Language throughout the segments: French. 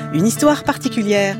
Une histoire particulière.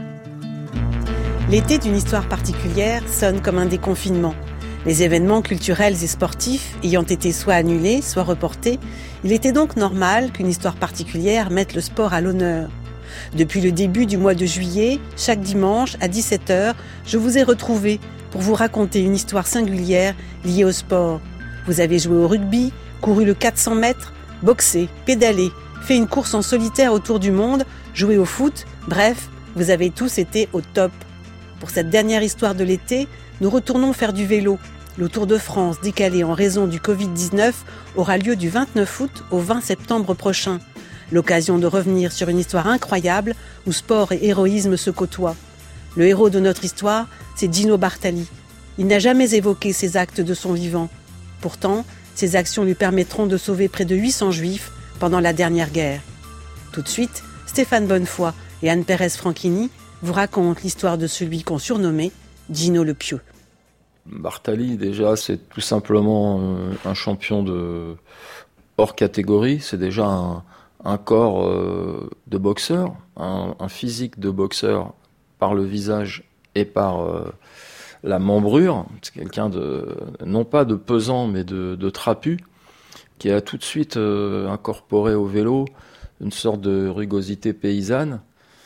L'été d'une histoire particulière sonne comme un déconfinement. Les événements culturels et sportifs ayant été soit annulés, soit reportés, il était donc normal qu'une histoire particulière mette le sport à l'honneur. Depuis le début du mois de juillet, chaque dimanche à 17h, je vous ai retrouvé pour vous raconter une histoire singulière liée au sport. Vous avez joué au rugby, couru le 400 mètres, boxé, pédalé, fait une course en solitaire autour du monde, joué au foot, bref, vous avez tous été au top. Pour cette dernière histoire de l'été, nous retournons faire du vélo. Le Tour de France, décalé en raison du Covid-19, aura lieu du 29 août au 20 septembre prochain. L'occasion de revenir sur une histoire incroyable où sport et héroïsme se côtoient. Le héros de notre histoire, c'est Gino Bartali. Il n'a jamais évoqué ses actes de son vivant. Pourtant, ses actions lui permettront de sauver près de 800 juifs pendant la dernière guerre. Tout de suite, Stéphane Bonnefoy et Anne Pérez Franchini vous racontent l'histoire de celui qu'on surnommait Gino le Pieux. Bartali, déjà, c'est tout simplement un champion de hors catégorie. C'est déjà un corps de boxeur, un physique de boxeur par le visage et par la membrure. C'est quelqu'un de, non pas de pesant, mais de trapu, qui a tout de suite incorporé au vélo une sorte de rugosité paysanne.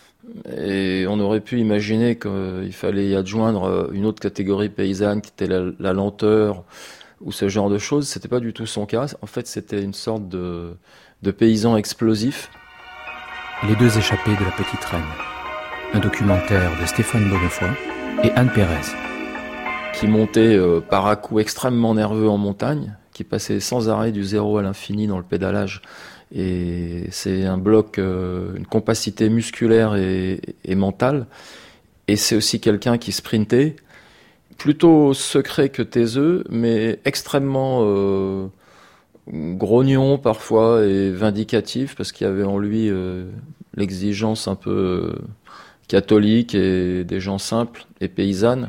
Et on aurait pu imaginer qu'il fallait y adjoindre une autre catégorie paysanne qui était la lenteur ou ce genre de choses. C'était pas du tout son cas. En fait, c'était une sorte de paysan explosif. Les deux échappés de la petite reine. Un documentaire de Stéphane Bonnefoy et Anne Pérez. Qui montait par à-coups extrêmement nerveux en montagne, qui passait sans arrêt du zéro à l'infini dans le pédalage. Et c'est un bloc, une compacité musculaire et mentale. Et c'est aussi quelqu'un qui sprintait, plutôt secret que taiseux, mais extrêmement grognon parfois et vindicatif, parce qu'il y avait en lui l'exigence un peu catholique et des gens simples et paysannes.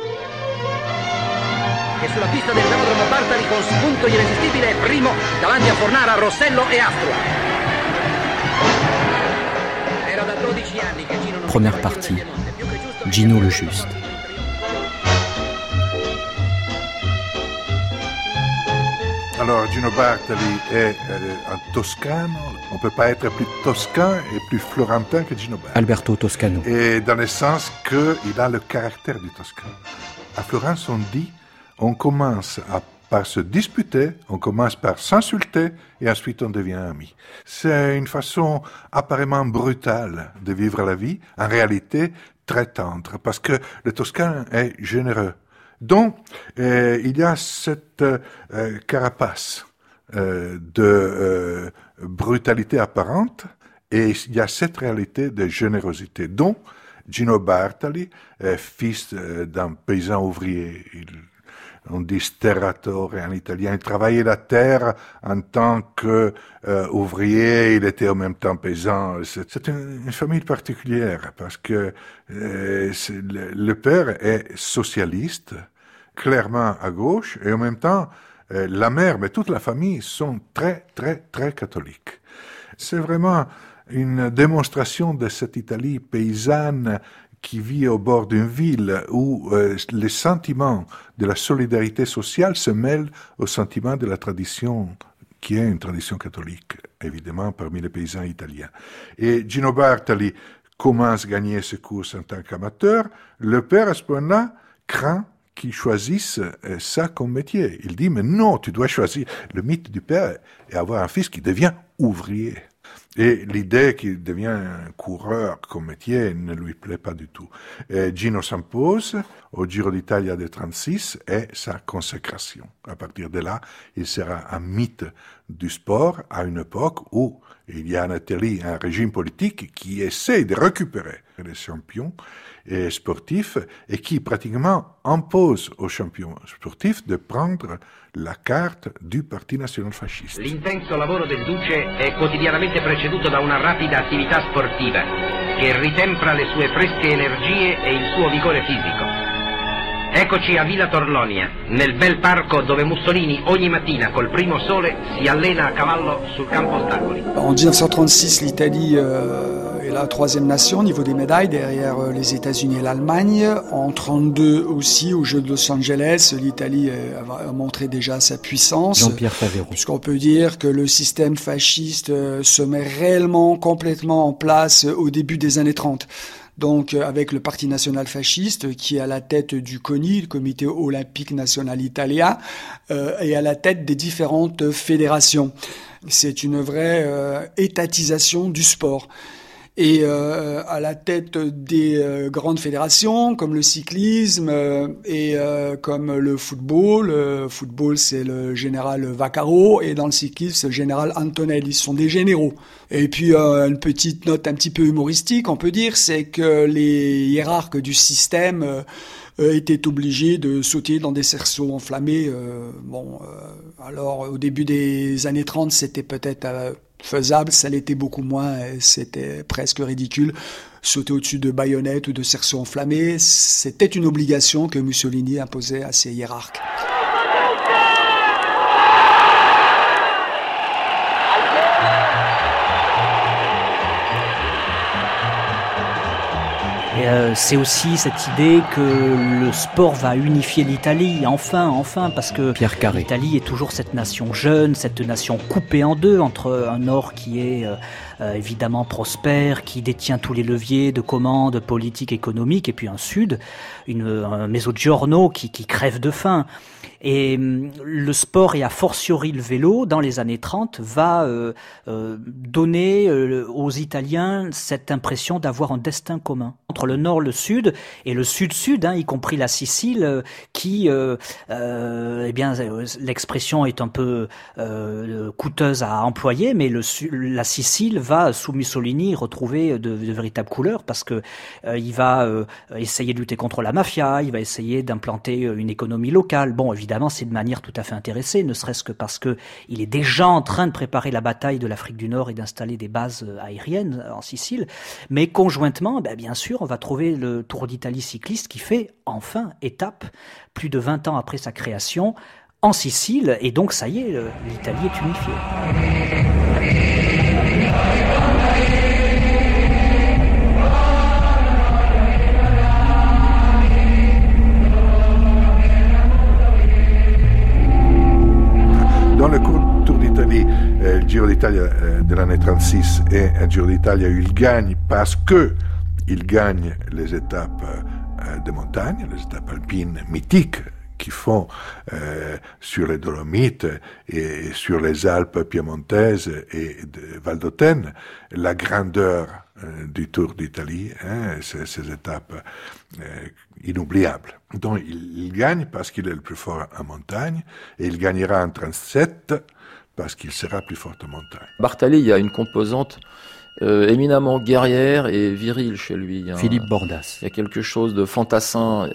E sulla pista del velodromo Bartali con spunto irresistibile primo davanti a Fornara, Rossello e Astrua. Era da 12 anni che Gino non Première partie. Gino le Juste. Alors, Gino Bartali est un Toscano. On ne peut pas être plus toscan et plus florentin que Gino Bartali. Alberto Toscano. Et dans le sens qu'il a le caractère du Toscan. À Florence, on dit on commence par se disputer, on commence par s'insulter et ensuite on devient amis. C'est une façon apparemment brutale de vivre la vie, en réalité très tendre, parce que le Toscan est généreux. Donc, il y a cette carapace de brutalité apparente et il y a cette réalité de générosité. Donc, Gino Bartali, fils d'un paysan ouvrier, on dit sterratore en italien. Il travaillait la terre en tant qu'ouvrier, il était en même temps paysan. C'est une famille particulière parce que le père est socialiste, clairement à gauche, et en même temps, la mère, mais toute la famille sont très, très, très catholiques. C'est vraiment une démonstration de cette Italie paysanne qui vit au bord d'une ville où les sentiments de la solidarité sociale se mêlent aux sentiments de la tradition, qui est une tradition catholique, évidemment, parmi les paysans italiens. Et Gino Bartali commence à gagner ses courses en tant qu'amateur. Le père, à ce point-là, craint qu'il choisisse ça comme métier. Il dit, mais non, tu dois choisir. Le mythe du père est avoir un fils qui devient ouvrier. Et l'idée qu'il devient un coureur comme métier ne lui plaît pas du tout. Et Gino s'impose au Giro d'Italia de 36 et sa consécration. À partir de là, il sera un mythe du sport à une époque où il y a en Italie un régime politique qui essaie de récupérer les champions sportifs et qui pratiquement impose aux champions sportifs de prendre la carte du Parti Nazionale Fascista. L'intenso lavoro del Duce è quotidianamente preceduto da una rapida attività sportiva che ritempra le sue fresche energie e il suo vigore fisico. Eccoci a Villa Torlonia, nel bel parco dove Mussolini ogni mattina col primo sole si allena a cavallo sul campo ostacoli. En 1936, l'Italie est la troisième nation au niveau des médailles, derrière les États-Unis et l'Allemagne. En 1932 aussi, aux Jeux de Los Angeles, l'Italie a montré déjà sa puissance. Jean-Pierre Favero. Puisqu'on peut dire que le système fasciste se met réellement, complètement en place au début des années 30. Donc avec le Parti national fasciste qui est à la tête du CONI, le Comité olympique national italien, et à la tête des différentes fédérations. C'est une vraie étatisation du sport. Et à la tête des grandes fédérations comme le cyclisme et comme le football. Le football, c'est le général Vaccaro, et dans le cyclisme, c'est le général Antonelli. Ce sont des généraux. Et puis une petite note un petit peu humoristique, on peut dire, c'est que les hiérarques du système étaient obligés de sauter dans des cerceaux enflammés. Alors au début des années 30, c'était peut-être faisable, ça l'était beaucoup moins, c'était presque ridicule. Sauter au-dessus de baïonnettes ou de cerceaux enflammés, c'était une obligation que Mussolini imposait à ses hiérarques. Et c'est aussi cette idée que le sport va unifier l'Italie, enfin, parce que l'Italie est toujours cette nation jeune, cette nation coupée en deux, entre un nord qui est évidemment prospère, qui détient tous les leviers de commande politique, économique, et puis un sud, un Mezzogiorno qui crève de faim. Et le sport, et a fortiori le vélo, dans les années 30, va donner aux Italiens cette impression d'avoir un destin commun. Entre le nord, le sud, et le sud-sud, y compris la Sicile, qui, l'expression est un peu coûteuse à employer, mais la Sicile va, sous Mussolini, retrouver de véritables couleurs, parce que il va essayer de lutter contre la mafia, il va essayer d'implanter une économie locale. Bon, évidemment, c'est de manière tout à fait intéressée, ne serait-ce que parce que il est déjà en train de préparer la bataille de l'Afrique du Nord et d'installer des bases aériennes en Sicile. Mais conjointement, bien sûr, on va trouver le Tour d'Italie cycliste qui fait enfin étape, plus de 20 ans après sa création, en Sicile. Et donc, ça y est, l'Italie est unifiée. Dans le Tour d'Italie, le Giro d'Italie de l'année 36 est un Giro d'Italie où il gagne parce que il gagne les étapes de montagne, les étapes alpines mythiques qui font sur les Dolomites et sur les Alpes piémontaises et de Val d'Autène la grandeur du Tour d'Italie, ces étapes inoubliables. Donc il gagne parce qu'il est le plus fort en montagne, et il gagnera en 37 parce qu'il sera plus fort en montagne. Bartali, il y a une composante éminemment guerrière et virile chez lui. Philippe Bordas. Il y a quelque chose de fantassin,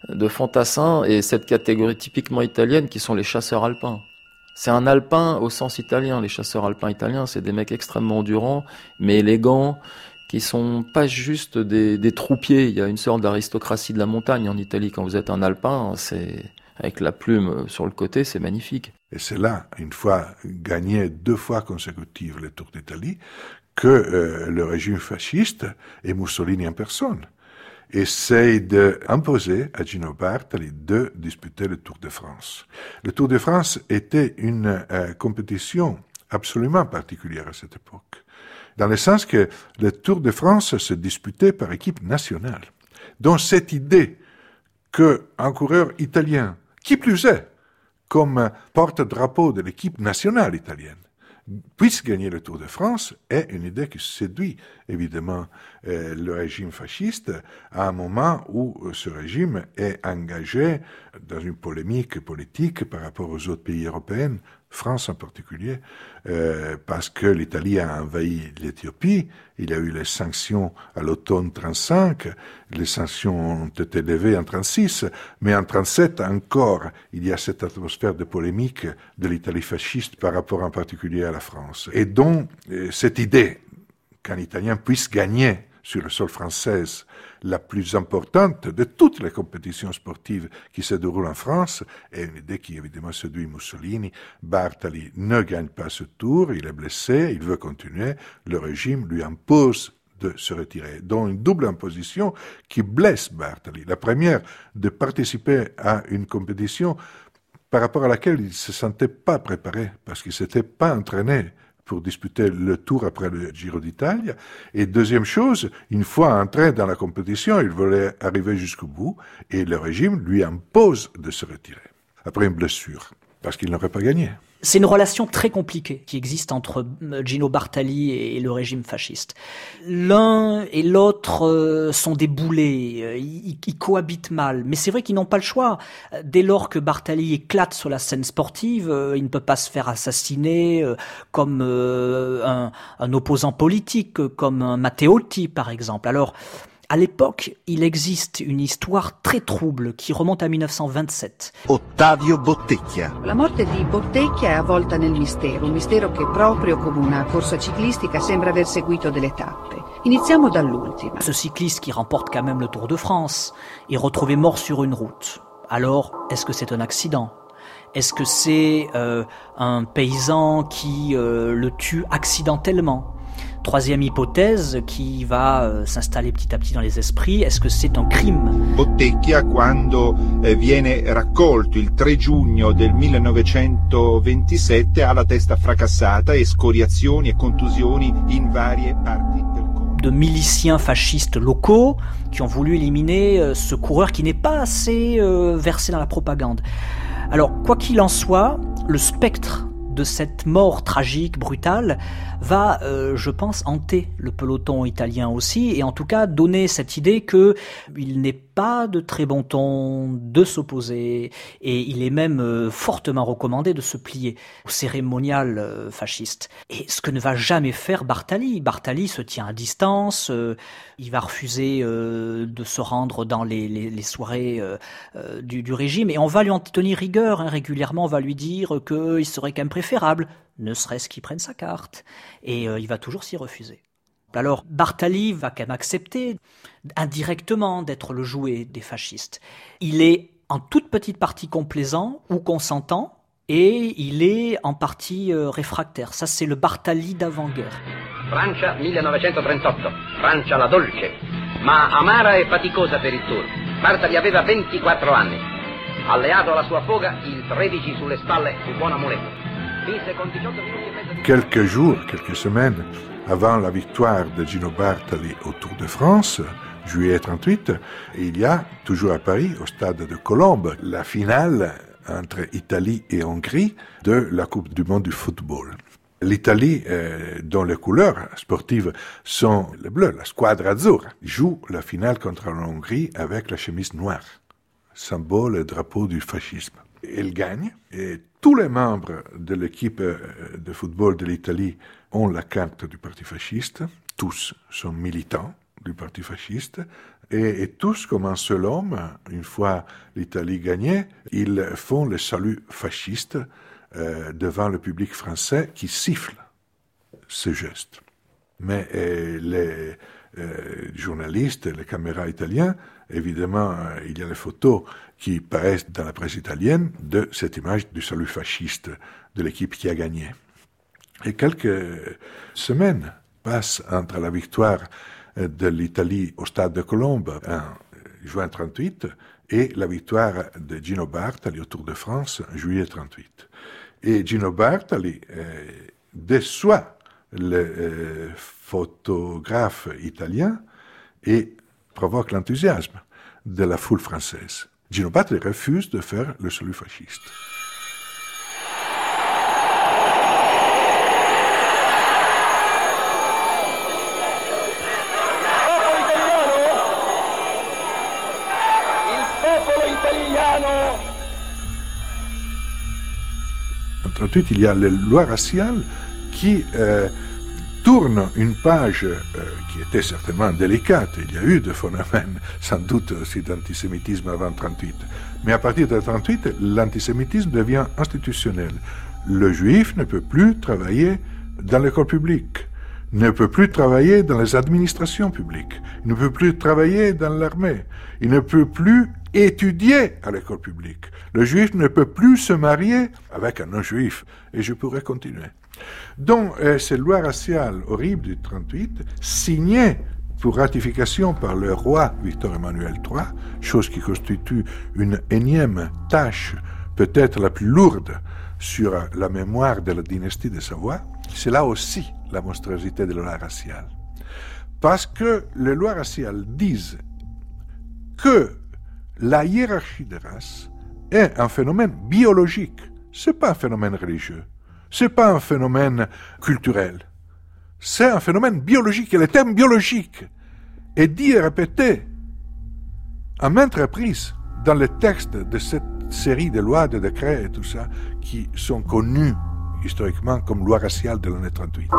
et cette catégorie typiquement italienne qui sont les chasseurs alpins. C'est un alpin au sens italien. Les chasseurs alpins italiens, c'est des mecs extrêmement endurants, mais élégants, qui sont pas juste des troupiers. Il y a une sorte d'aristocratie de la montagne en Italie. Quand vous êtes un alpin, c'est avec la plume sur le côté, c'est magnifique. Et c'est là, une fois gagné 2 fois consécutives le Tour d'Italie, que le régime fasciste, et Mussolini en personne, essaye d'imposer à Gino Bartali de disputer le Tour de France. Le Tour de France était une compétition absolument particulière à cette époque, dans le sens que le Tour de France se disputait par équipe nationale. Donc cette idée qu'un coureur italien, qui plus est, comme porte-drapeau de l'équipe nationale italienne, puisse gagner le Tour de France est une idée qui séduit évidemment le régime fasciste à un moment où ce régime est engagé dans une polémique politique par rapport aux autres pays européens, France en particulier, parce que l'Italie a envahi l'Éthiopie, il y a eu les sanctions à l'automne 35, les sanctions ont été levées en 36, mais en 37 encore, il y a cette atmosphère de polémique de l'Italie fasciste par rapport en particulier à la France. Et donc, cette idée qu'un Italien puisse gagner sur le sol français, la plus importante de toutes les compétitions sportives qui se déroulent en France, et une idée qui évidemment séduit Mussolini. Bartali ne gagne pas ce tour, il est blessé, il veut continuer, le régime lui impose de se retirer, dont une double imposition qui blesse Bartali. La première, de participer à une compétition par rapport à laquelle il ne se sentait pas préparé, parce qu'il ne s'était pas entraîné pour disputer le tour après le Giro d'Italie. Et deuxième chose, une fois entré dans la compétition, il voulait arriver jusqu'au bout, et le régime lui impose de se retirer, après une blessure, parce qu'il n'aurait pas gagné. C'est une relation très compliquée qui existe entre Gino Bartali et le régime fasciste. L'un et l'autre sont des boulets, ils cohabitent mal. Mais c'est vrai qu'ils n'ont pas le choix. Dès lors que Bartali éclate sur la scène sportive, il ne peut pas se faire assassiner comme un opposant politique, comme un Matteotti par exemple. Alors, à l'époque, il existe une histoire très trouble qui remonte à 1927. Ottavio Bottecchia. La morte di Bottecchia è avvolta nel mistero, un mistero che proprio come una corsa ciclistica sembra aver seguito delle tappe. Iniziamo dall'ultima. Ce cycliste qui remporte quand même le Tour de France est retrouvé mort sur une route. Alors, est-ce que c'est un accident ? Est-ce que c'est un paysan qui le tue accidentellement ? Troisième hypothèse qui va s'installer petit à petit dans les esprits, est-ce que c'est un crime? Bottecchia, quando viene raccolto il 3 giugno del 1927, ha la testa fracassata e scoriazioni e contusioni in varie parti del corpo. De miliciens fascistes locaux qui ont voulu éliminer ce coureur qui n'est pas assez versé dans la propagande. Alors, quoi qu'il en soit, le spectre de cette mort tragique, brutale, va, je pense, hanter le peloton italien aussi, et en tout cas donner cette idée que il n'est pas de très bon ton de s'opposer, et il est même fortement recommandé de se plier au cérémonial fasciste. Et ce que ne va jamais faire Bartali. Bartali se tient à distance, il va refuser de se rendre dans les soirées du régime, et on va lui en tenir rigueur, régulièrement on va lui dire qu'il serait quand même préférable, ne serait-ce qu'il prenne sa carte, et il va toujours s'y refuser. Alors Bartali va quand même accepter indirectement d'être le jouet des fascistes. Il est en toute petite partie complaisant ou consentant, et il est en partie réfractaire. Ça, c'est le Bartali d'avant-guerre. Francia 1938, Francia la dolce, ma amara e faticosa per il Tour. Bartali aveva 24 anni. Alleato alla sua foga, il 13 sulle spalle fu buon amuleto. Vinse con 18 minuti e mezzo di... Quelques jours, quelques semaines avant la victoire de Gino Bartali au Tour de France, juillet 38, il y a, toujours à Paris, au stade de Colombes, la finale entre Italie et Hongrie de la Coupe du monde du football. L'Italie, dont les couleurs sportives sont le bleu, la squadra azzurra, joue la finale contre la Hongrie avec la chemise noire, symbole et drapeau du fascisme. Elle gagne et tous les membres de l'équipe de football de l'Italie ont la carte du parti fasciste, tous sont militants du parti fasciste, et tous, comme un seul homme, une fois l'Italie gagnée, ils font le salut fasciste devant le public français qui siffle ce geste. Mais les journalistes, les caméras italiens, évidemment, il y a les photos qui paraissent dans la presse italienne de cette image du salut fasciste de l'équipe qui a gagné. Et quelques semaines passent entre la victoire de l'Italie au stade de Colombes en juin 38 et la victoire de Gino Bartali au Tour de France en juillet 38. Et Gino Bartali déçoit le photographe italien et provoque l'enthousiasme de la foule française. Gino Bartali refuse de faire le salut fasciste. En 38, il y a les lois raciales qui tournent une page qui était certainement délicate. Il y a eu des phénomènes, sans doute aussi d'antisémitisme avant 38. Mais à partir de 38, l'antisémitisme devient institutionnel. Le juif ne peut plus travailler dans l'école publique. ne peut plus travailler dans les administrations publiques, il ne peut plus travailler dans l'armée, il ne peut plus étudier à l'école publique. Le juif ne peut plus se marier avec un non-juif, et je pourrais continuer. Donc, cette loi raciale horrible du 1938, signée pour ratification par le roi Victor Emmanuel III, chose qui constitue une énième tâche, peut-être la plus lourde, sur la mémoire de la dynastie de Savoie, c'est là aussi la monstruosité de la loi raciale. Parce que les lois raciales disent que la hiérarchie des races est un phénomène biologique. C'est pas un phénomène religieux. C'est pas un phénomène culturel. C'est un phénomène biologique. Et le terme biologique est dit et répété à maintes reprises dans les textes de cette série de lois, de décrets et tout ça, qui sont connus historiquement comme loi raciale de l'année 38.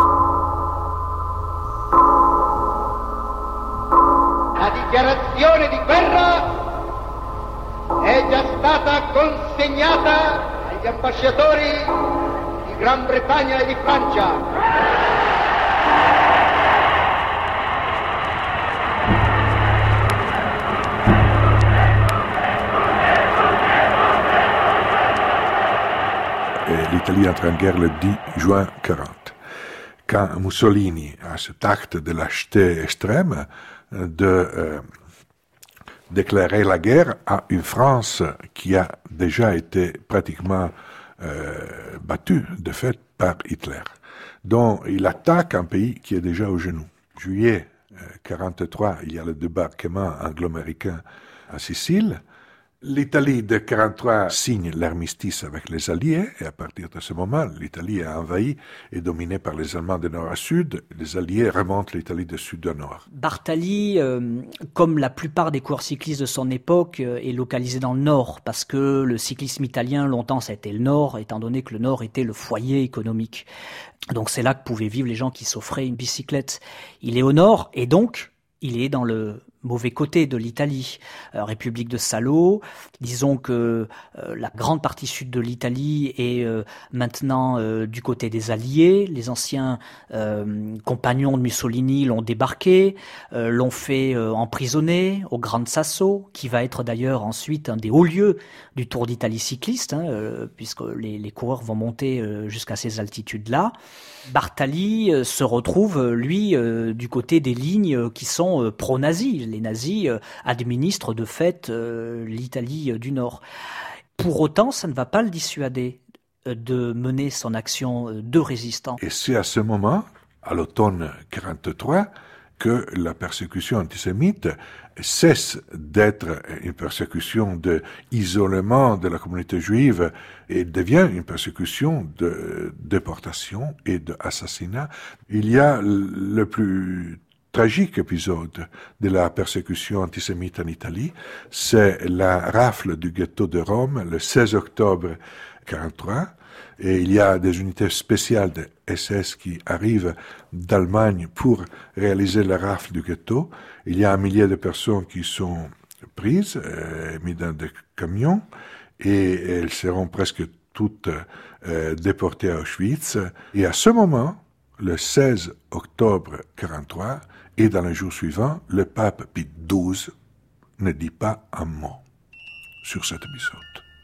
La dichiarazione di guerra è già stata consegnata agli ambasciatori di Gran Bretagna e di Francia. L'Italie entre en guerre le 10 juin 1940. Quand Mussolini a cet acte de lâcheté extrême de déclarer la guerre à une France qui a déjà été pratiquement battue, de fait, par Hitler. Donc, il attaque un pays qui est déjà au genou. Juillet 1943, il y a le débarquement anglo-américain à Sicile. L'Italie de 1943 signe l'armistice avec les Alliés, et à partir de ce moment, l'Italie est envahie et dominée par les Allemands de nord à sud. Les Alliés remontent l'Italie de sud à nord. Bartali, comme la plupart des coureurs cyclistes de son époque, est localisé dans le nord, parce que le cyclisme italien, longtemps, ça a été le nord, étant donné que le nord était le foyer économique. Donc c'est là que pouvaient vivre les gens qui s'offraient une bicyclette. Il est au nord, et donc, il est dans le mauvais côté de l'Italie, République de Salo. Disons que la grande partie sud de l'Italie est maintenant du côté des Alliés. Les anciens compagnons de Mussolini l'ont débarqué, l'ont fait emprisonner au Gran Sasso, qui va être d'ailleurs ensuite un des hauts lieux du Tour d'Italie cycliste, puisque les coureurs vont monter jusqu'à ces altitudes-là. Bartali se retrouve, lui, du côté des lignes qui sont pro-nazis. Les nazis administrent de fait l'Italie du Nord. Pour autant, ça ne va pas le dissuader de mener son action de résistant. Et c'est à ce moment, à l'automne 1943, que la persécution antisémite cesse d'être une persécution d'isolement de la communauté juive et devient une persécution de déportation et d'assassinat. Il y a le plus tragique épisode de la persécution antisémite en Italie, c'est la rafle du ghetto de Rome le 16 octobre 1943. Et il y a des unités spéciales de SS qui arrivent d'Allemagne pour réaliser la rafle du ghetto. Il y a 1 millier de personnes qui sont prises, mises dans des camions, et elles seront presque toutes déportées à Auschwitz. Et à ce moment, le 16 octobre 1943, et dans les jours suivants, le pape Pie XII ne dit pas un mot sur cet épisode.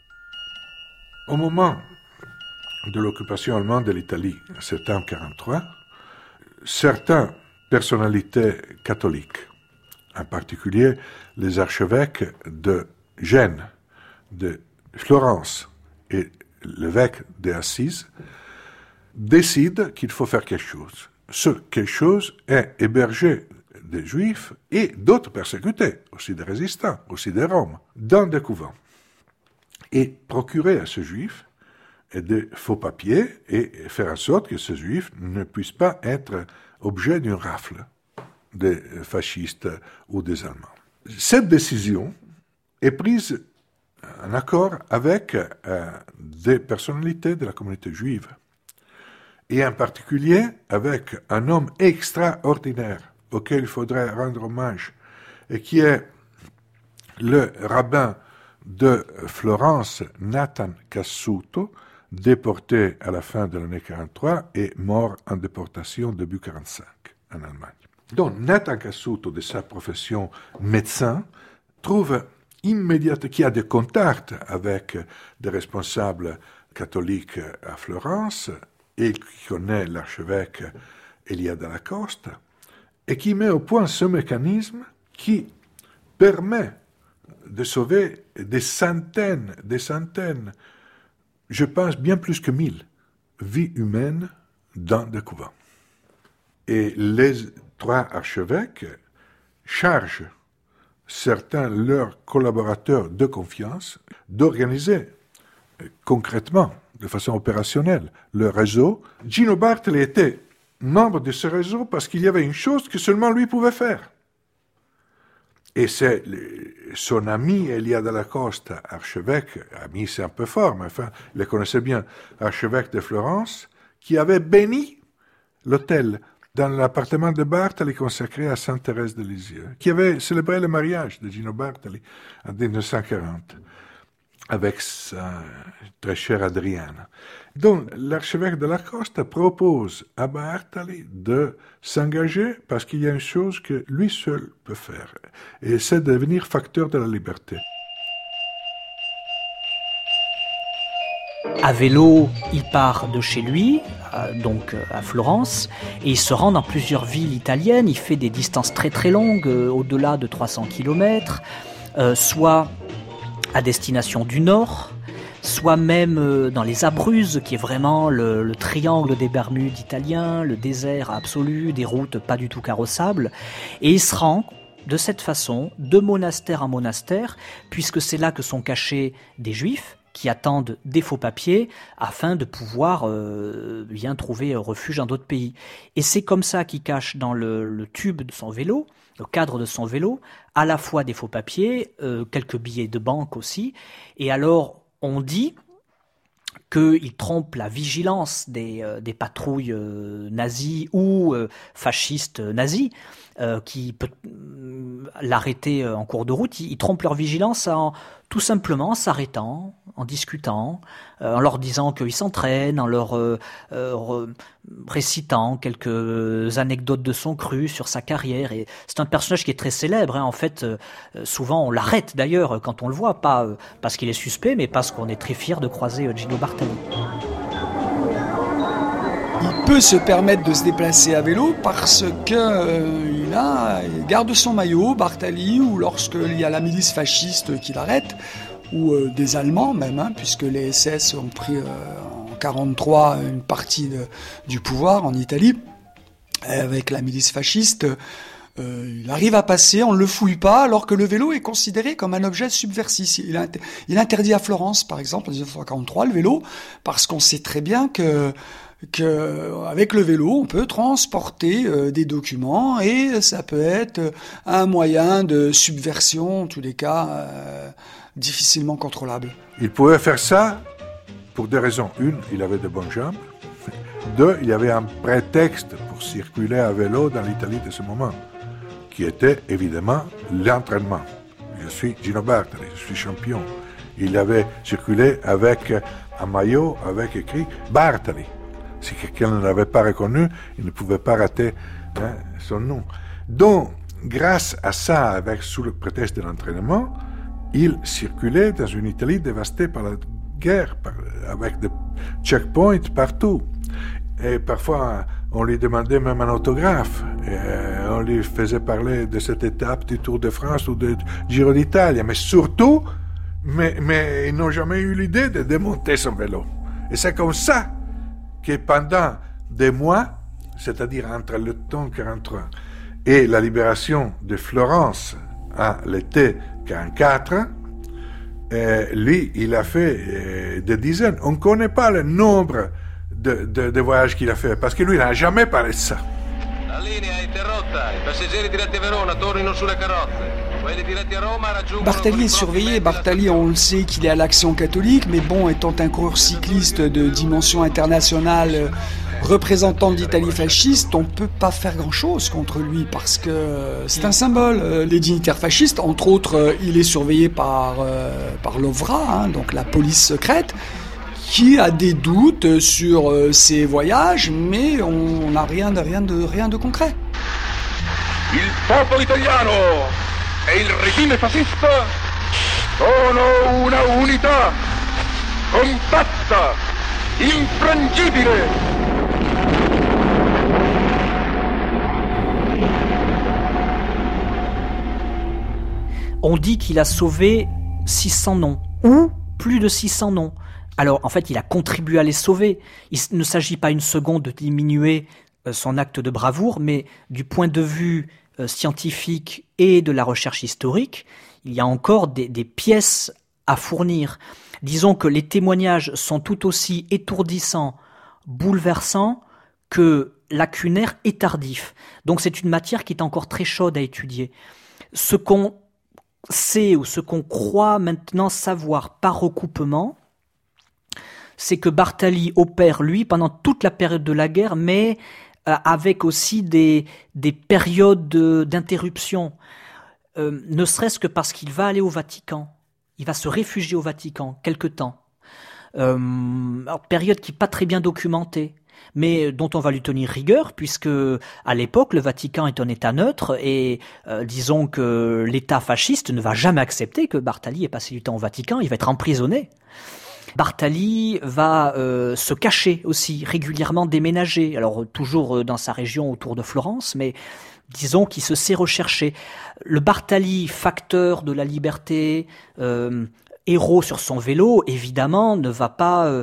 Au moment de l'occupation allemande de l'Italie, en septembre 1943, certaines personnalités catholiques, en particulier les archevêques de Gênes, de Florence et l'évêque d'Assise, décident qu'il faut faire quelque chose. Ce quelque chose est héberger des juifs et d'autres persécutés, aussi des résistants, aussi des Roms, dans des couvents. Et procurer à ces juifs des faux papiers et faire en sorte que ces juifs ne puissent pas être objet d'une rafle des fascistes ou des Allemands. Cette décision est prise en accord avec des personnalités de la communauté juive, et en particulier avec un homme extraordinaire auquel il faudrait rendre hommage, et qui est le rabbin de Florence, Nathan Cassuto, déporté à la fin de l'année 1943 et mort en déportation début 1945. en Allemagne. Donc, Nathan Cassuto, de sa profession médecin, trouve immédiatement qu'il y a des contacts avec des responsables catholiques à Florence et qui connaît l'archevêque Elia della Costa et qui met au point ce mécanisme qui permet de sauver des centaines, je pense bien plus que 1000 vies humaines dans des couvents. Et les 3 archevêques chargent certains leurs collaborateurs de confiance d'organiser concrètement, de façon opérationnelle, le réseau. Gino Bartali était membre de ce réseau parce qu'il y avait une chose que seulement lui pouvait faire. Et c'est son ami Elia della Costa, archevêque, ami c'est un peu fort, mais enfin, il le connaissait bien, archevêque de Florence, qui avait béni l'hôtel dans l'appartement de Bartali consacré à Sainte Thérèse de Lisieux, qui avait célébré le mariage de Gino Bartali en 1940 avec sa très chère Adriana. Donc, l'archevêque de la Costa propose à Bartali de s'engager parce qu'il y a une chose que lui seul peut faire, et c'est de devenir facteur de la liberté. À vélo, il part de chez lui, donc à Florence, et il se rend dans plusieurs villes italiennes. Il fait des distances très très longues, au-delà de 300 km, soit à destination du nord, soit même dans les Abruzzes, qui est vraiment le triangle des Bermudes italiens, le désert absolu, des routes pas du tout carrossables, et il se rend de cette façon de monastère en monastère, puisque c'est là que sont cachés des Juifs qui attendent des faux papiers afin de pouvoir bien trouver refuge dans d'autres pays. Et c'est comme ça qu'il cache dans le tube de son vélo, le cadre de son vélo, à la fois des faux papiers, quelques billets de banque aussi. Et alors, on dit qu'il trompe la vigilance des patrouilles nazies ou fascistes nazis, qui peut l'arrêter en cours de route. Il trompe leur vigilance en tout simplement s'arrêtant, en discutant, en leur disant qu'ils s'entraînent, en leur récitant quelques anecdotes de son cru sur sa carrière. Et c'est un personnage qui est très célèbre. En fait, souvent on l'arrête d'ailleurs quand on le voit, pas parce qu'il est suspect, mais parce qu'on est très fier de croiser Gino Bartali. Il peut se permettre de se déplacer à vélo parce qu'il garde son maillot, Bartali, ou lorsqu'il y a la milice fasciste qui l'arrête, ou des Allemands même, puisque les SS ont pris en 1943 une partie du pouvoir en Italie, avec la milice fasciste. Il arrive à passer, on ne le fouille pas, alors que le vélo est considéré comme un objet subversif. Il interdit à Florence, par exemple, en 1943, le vélo, parce qu'on sait très bien que avec le vélo, on peut transporter des documents et ça peut être un moyen de subversion, en tous les cas, difficilement contrôlable. Il pouvait faire ça pour deux raisons. Une, il avait de bonnes jambes. Deux, il y avait un prétexte pour circuler à vélo dans l'Italie de ce moment, qui était évidemment l'entraînement. Je suis Gino Bartali, je suis champion. Il avait circulé avec un maillot avec écrit Bartali. Si quelqu'un ne l'avait pas reconnu, il ne pouvait pas rater son nom. Donc, grâce à ça, sous le prétexte de l'entraînement, il circulait dans une Italie dévastée par la guerre, avec des checkpoints partout. Et parfois, on lui demandait même un autographe. Et on lui faisait parler de cette étape du Tour de France ou du Giro d'Italie. Mais surtout, mais ils n'ont jamais eu l'idée de démonter son vélo. Et c'est comme ça que pendant des mois, c'est-à-dire entre le temps 1943 et la libération de Florence à l'été 1944, lui, il a fait des dizaines. On ne connaît pas le nombre de voyages qu'il a fait, parce que lui, il n'a jamais parlé de ça. La linea è interrotta, i passeggeri diretti a Verona tornino sulle carrozze. Bartali est surveillé. Bartali, on le sait qu'il est à l'Action catholique, mais bon, étant un coureur cycliste de dimension internationale, représentant d'Italie fasciste, on ne peut pas faire grand-chose contre lui parce que c'est un symbole. Les dignitaires fascistes, entre autres, il est surveillé par l'OVRA, donc la police secrète, qui a des doutes sur ses voyages, mais on n'a rien de concret. il popolo italiano e il regime fascista sono una unità compatta, infrangibile. On dit qu'il a sauvé 600 noms, ou plus de 600 noms. Alors, en fait, il a contribué à les sauver. Il ne s'agit pas une seconde de diminuer son acte de bravoure, mais du point de vue scientifique et de la recherche historique, il y a encore des pièces à fournir. Disons que les témoignages sont tout aussi étourdissants, bouleversants que lacunaires et tardifs. Donc c'est une matière qui est encore très chaude à étudier. Ce qu'on sait ou ce qu'on croit maintenant savoir par recoupement, c'est que Bartali opère, lui, pendant toute la période de la guerre, mais avec aussi des périodes d'interruption, ne serait-ce que parce qu'il va aller au Vatican. Il va se réfugier au Vatican quelque temps. Période qui n'est pas très bien documentée, mais dont on va lui tenir rigueur, puisque à l'époque, le Vatican est un État neutre, et disons que l'État fasciste ne va jamais accepter que Bartali ait passé du temps au Vatican, il va être emprisonné. Bartali va se cacher aussi, régulièrement déménager, alors toujours dans sa région autour de Florence, mais disons qu'il se sait rechercher. Le Bartali, facteur de la liberté, héros sur son vélo, évidemment, ne va pas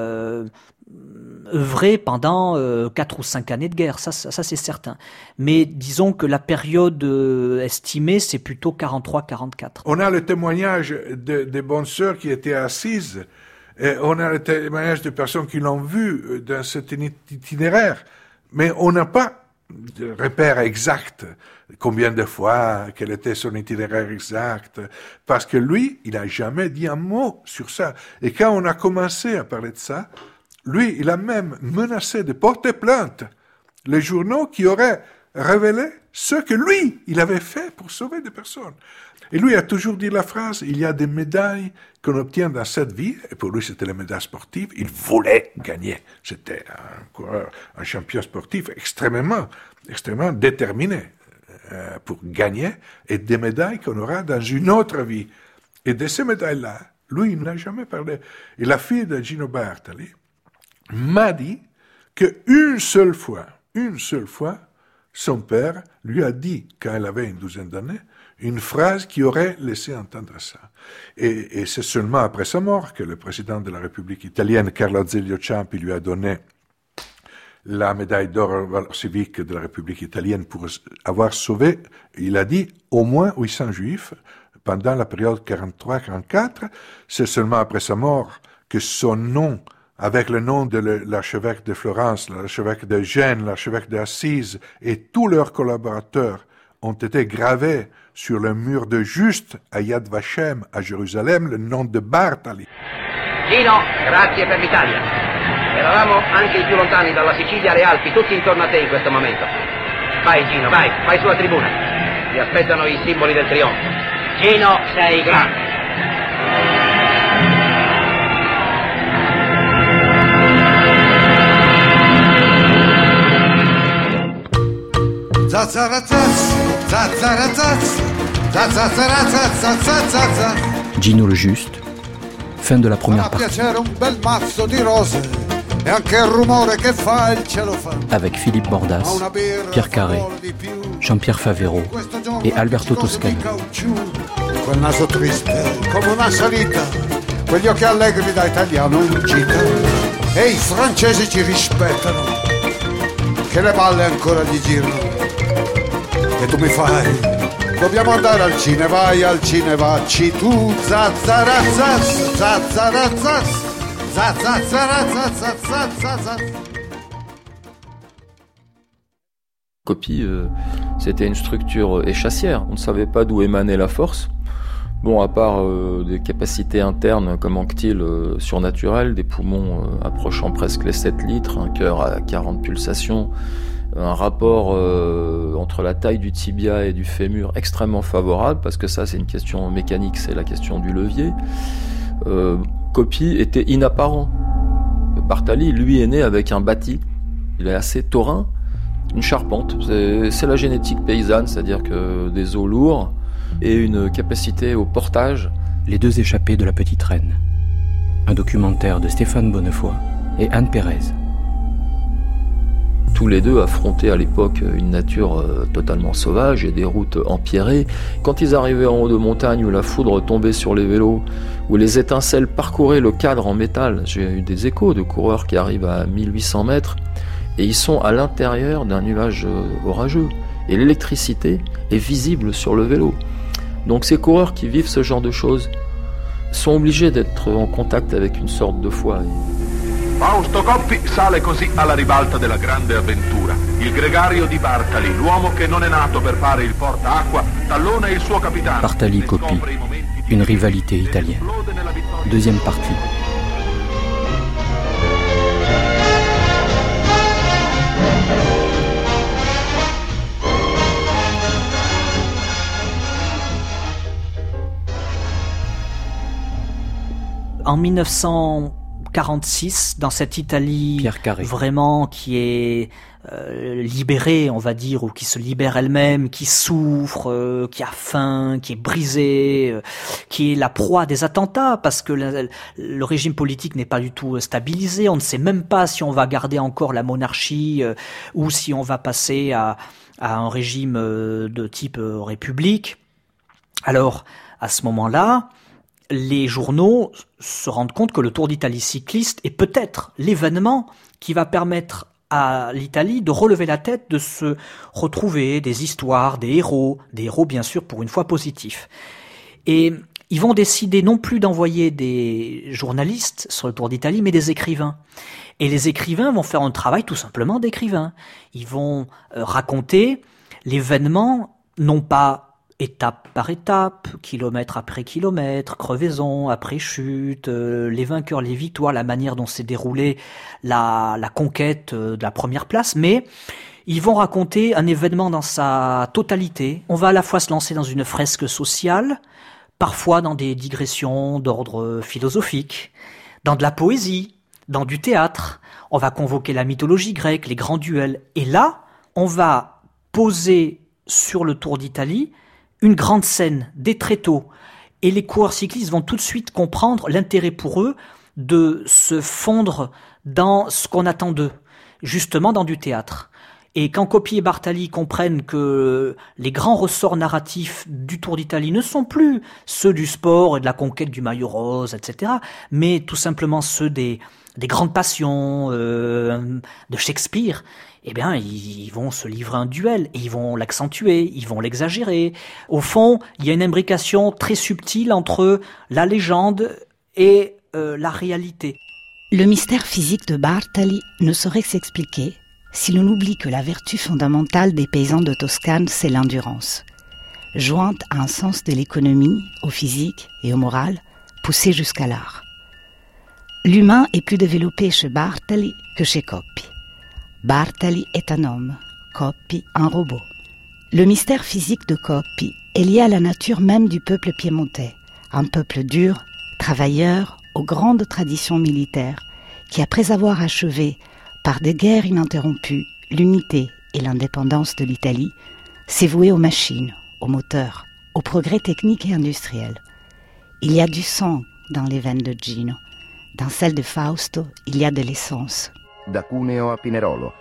œuvrer pendant 4 ou 5 années de guerre, ça c'est certain. Mais disons que la période estimée, c'est plutôt 43-44. On a le témoignage des bonnes sœurs qui étaient assises, et on a le témoignage de personnes qui l'ont vu dans cet itinéraire, mais on n'a pas de repère exact, combien de fois, quel était son itinéraire exact, parce que lui, il n'a jamais dit un mot sur ça. Et quand on a commencé à parler de ça, lui, il a même menacé de porter plainte les journaux qui auraient révélé ce que lui, il avait fait pour sauver des personnes. Et lui a toujours dit la phrase, il y a des médailles qu'on obtient dans cette vie, et pour lui c'était les médailles sportives, il voulait gagner. C'était un champion sportif extrêmement déterminé pour gagner, et des médailles qu'on aura dans une autre vie. Et de ces médailles-là, lui, il n'a jamais parlé. Et la fille de Gino Bartali m'a dit qu'une seule fois, son père lui a dit, quand elle avait une douzaine d'années, une phrase qui aurait laissé entendre ça. Et c'est seulement après sa mort que le président de la République italienne, Carlo Azeglio Ciampi, lui a donné la médaille d'or civique de la République italienne pour avoir sauvé, il a dit, au moins 800 juifs pendant la période 43-44. C'est seulement après sa mort que son nom, avec le nom de l'archevêque de Florence, l'archevêque de Gênes, l'archevêque d'Assise et tous leurs collaborateurs ont été gravés sur le mur de Juste à Yad Vashem à Jérusalem, le nom de Bartali. Gino, grazie per l'Italia. Eravamo anche i più lontani dalla Sicilia alle Alpi, tutti intorno a te in questo momento. Vai Gino, vai sulla tribuna. Ti aspettano i simboli del trionfo. Gino, sei grande. Gino le Juste, fin de la première partie. Avec Philippe Bordas, Pierre Carré, Jean-Pierre Favero et Alberto Toscani. Quel naso triste come una salita, quegli occhi allegri da italiano in gita. E i francesi ci rispettano, che le balle ancora gli girano. E tu mi fai, dobbiamo andare al cinema, vai al cinema, ci tu, zazzarazzaz, zazzarazzaz, zazzarazzaz. Copie, c'était une structure échassière. On ne savait pas d'où émanait la force. Bon, à part des capacités internes, comme manque-t-il, surnaturelles, des poumons approchant presque les 7 litres, un cœur à 40 pulsations, un rapport entre la taille du tibia et du fémur extrêmement favorable, parce que ça c'est une question mécanique, c'est la question du levier. Copie était inapparent. Bartali, lui, est né avec un bâti. Il est assez taurin, Une charpente, c'est la génétique paysanne, c'est-à-dire que des os lourds et une capacité au portage. Les deux échappés de la petite reine. Un documentaire de Stéphane Bonnefoy et Anne Pérez. Tous les deux affrontaient à l'époque une nature totalement sauvage et des routes empierrées. Quand ils arrivaient en haut de montagne où la foudre tombait sur les vélos, où les étincelles parcouraient le cadre en métal, j'ai eu des échos de coureurs qui arrivent à 1800 mètres et ils sont à l'intérieur d'un nuage orageux. Et l'électricité est visible sur le vélo. Donc ces coureurs qui vivent ce genre de choses sont obligés d'être en contact avec une sorte de foi. Fausto Coppi sale così alla ribalta della grande avventura. Il gregario di Bartali, l'uomo che non è nato per fare il portaacqua, tallona il suo capitano. Bartali Coppi, une rivalité italienne. Deuxième partie. En 1946, dans cette Italie vraiment qui est libérée, on va dire, ou qui se libère elle-même, qui souffre, qui a faim, qui est brisée, qui est la proie des attentats, parce que le régime politique n'est pas du tout stabilisé. On ne sait même pas si on va garder encore la monarchie ou si on va passer à un régime de type république. Alors, à ce moment-là, les journaux se rendent compte que le Tour d'Italie cycliste est peut-être l'événement qui va permettre à l'Italie de relever la tête, de se retrouver des histoires, des héros bien sûr pour une fois positifs. Et ils vont décider non plus d'envoyer des journalistes sur le Tour d'Italie, mais des écrivains. Et les écrivains vont faire un travail tout simplement d'écrivains. Ils vont raconter l'événement, non pas étape par étape, kilomètre après kilomètre, crevaison après chute, les vainqueurs, les victoires, la manière dont s'est déroulée la conquête de la première place, mais ils vont raconter un événement dans sa totalité. On va à la fois se lancer dans une fresque sociale, parfois dans des digressions d'ordre philosophique, dans de la poésie, dans du théâtre. On va convoquer la mythologie grecque, les grands duels. Et là, on va poser sur le Tour d'Italie une grande scène, des tréteaux. Et les coureurs cyclistes vont tout de suite comprendre l'intérêt pour eux de se fondre dans ce qu'on attend d'eux, justement dans du théâtre. Et quand Coppi et Bartali comprennent que les grands ressorts narratifs du Tour d'Italie ne sont plus ceux du sport et de la conquête du maillot rose, etc., mais tout simplement ceux des grandes passions de Shakespeare, eh bien, ils vont se livrer un duel et ils vont l'accentuer, ils vont l'exagérer. Au fond, il y a une imbrication très subtile entre la légende et la réalité. Le mystère physique de Bartali ne saurait s'expliquer si l'on oublie que la vertu fondamentale des paysans de Toscane, c'est l'endurance, jointe à un sens de l'économie, au physique et au moral, poussé jusqu'à l'art. L'humain est plus développé chez Bartali que chez Coppi. Bartali est un homme, Coppi un robot. Le mystère physique de Coppi est lié à la nature même du peuple piémontais, un peuple dur, travailleur, aux grandes traditions militaires, qui après avoir achevé, par des guerres ininterrompues, l'unité et l'indépendance de l'Italie, s'est voué aux machines, aux moteurs, aux progrès techniques et industriels. Il y a du sang dans les veines de Gino. Dans celle de Fausto, il y a de l'essence. Da Cuneo a Pinerolo,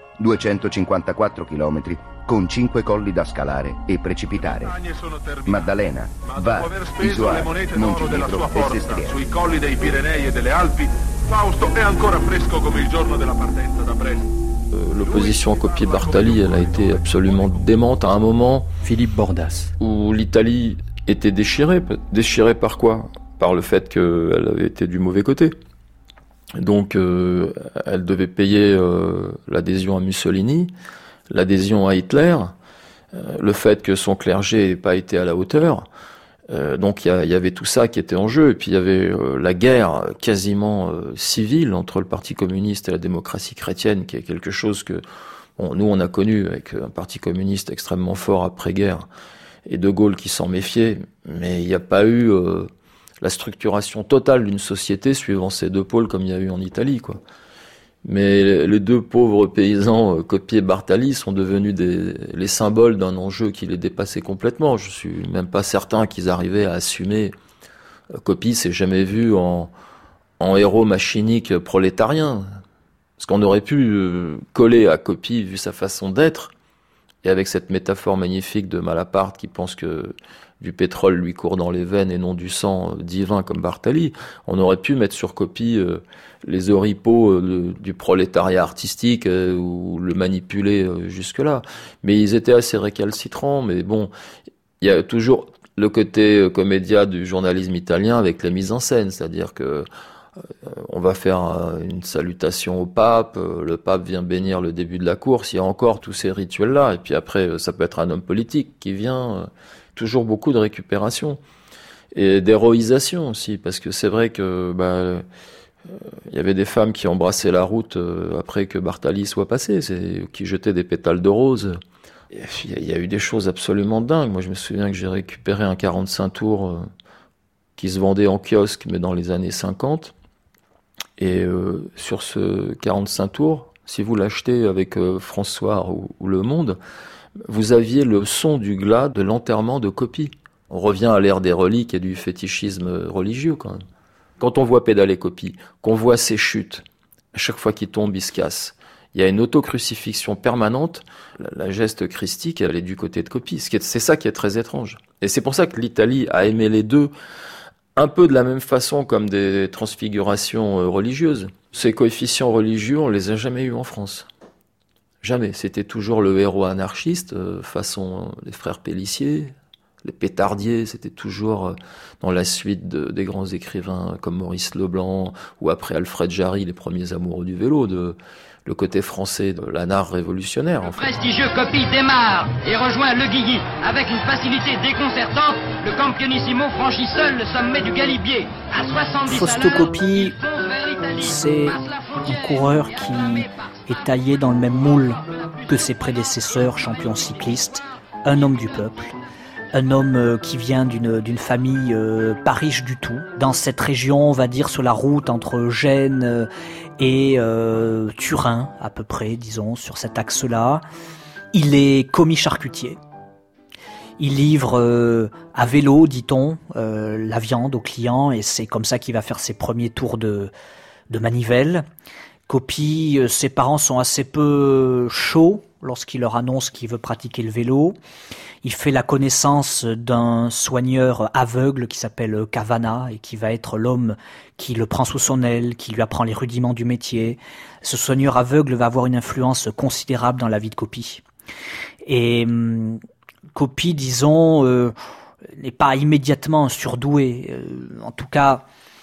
254 km, con 5 colli da scalare e precipitare. Maddalena, Var, Isoar, Montenegro e Sestriere. Sui colli dei Pirenei e delle Alpi, Fausto è ancora fresco come il giorno della partenza da Brest. L'opposition Coppi-Bartali, elle a été absolument démente à un moment. Philippe Bordas. Où l'Italie était déchirée. Déchirée par quoi? Par le fait qu'elle avait été du mauvais côté. Donc elle devait payer l'adhésion à Mussolini, l'adhésion à Hitler, le fait que son clergé n'ait pas été à la hauteur. Donc il y avait tout ça qui était en jeu. Et puis il y avait la guerre quasiment civile entre le Parti communiste et la démocratie chrétienne, qui est quelque chose que nous on a connu avec un Parti communiste extrêmement fort après-guerre et De Gaulle qui s'en méfiait. Mais il n'y a pas eu la structuration totale d'une société suivant ces deux pôles comme il y a eu en Italie, quoi. Mais les deux pauvres paysans, Coppi et Bartali, sont devenus les symboles d'un enjeu qui les dépassait complètement. Je suis même pas certain qu'ils arrivaient à assumer. Coppi s'est jamais vu en héros machinique prolétarien. Parce qu'on aurait pu coller à Coppi, vu sa façon d'être, et avec cette métaphore magnifique de Malaparte qui pense que du pétrole lui court dans les veines et non du sang divin comme Bartali, on aurait pu mettre sur Coppi les oripeaux du prolétariat artistique ou le manipuler jusque-là. Mais ils étaient assez récalcitrants, mais bon, il y a toujours le côté comédia du journalisme italien avec la mise en scène, c'est-à-dire que on va faire une salutation au pape, le pape vient bénir le début de la course, il y a encore tous ces rituels-là, et puis après ça peut être un homme politique qui vient, toujours beaucoup de récupération et d'héroïsation aussi, parce que c'est vrai que il y avait des femmes qui embrassaient la route après que Bartali soit passé, qui jetaient des pétales de rose. Il y a eu des choses absolument dingues. Moi je me souviens que j'ai récupéré un 45 tours qui se vendait en kiosque mais dans les années 50. Et sur ce 45 tours, si vous l'achetez avec François ou Le Monde, vous aviez le son du glas de l'enterrement de Coppi. On revient à l'ère des reliques et du fétichisme religieux quand même. Quand on voit pédaler Coppi, qu'on voit ses chutes, à chaque fois qu'il tombe, il se casse. Il y a une autocrucifixion permanente. La geste christique, elle est du côté de Coppi. C'est ça qui est très étrange. Et c'est pour ça que l'Italie a aimé les deux un peu de la même façon comme des transfigurations religieuses. Ces coefficients religieux, on les a jamais eus en France. Jamais. C'était toujours le héros anarchiste, façon les frères Pélissier, les pétardiers, c'était toujours dans la suite des grands écrivains comme Maurice Leblanc ou après Alfred Jarry, les premiers amoureux du vélo, le côté français de l'anard révolutionnaire. Le prestigieux Coppi démarre et rejoint Le Guilly. Avec une facilité déconcertante, le Campionissimo franchit seul le sommet du Galibier. À 70 Fausto Coppi, c'est un coureur qui est taillé dans le même moule que ses prédécesseurs champions cyclistes, un homme du peuple. Un homme qui vient d'une famille pas riche du tout. Dans cette région, on va dire sur la route entre Gênes et Turin, à peu près, disons, sur cet axe-là. Il est commis charcutier. Il livre à vélo, dit-on, la viande aux clients, et c'est comme ça qu'il va faire ses premiers tours de manivelle. Coppi, ses parents sont assez peu chauds lorsqu'il leur annonce qu'il veut pratiquer le vélo. Il fait la connaissance d'un soigneur aveugle qui s'appelle Cavana et qui va être l'homme qui le prend sous son aile, qui lui apprend les rudiments du métier. Ce soigneur aveugle va avoir une influence considérable dans la vie de Coppi. Et Coppi, disons, n'est pas immédiatement un surdoué. En tout cas,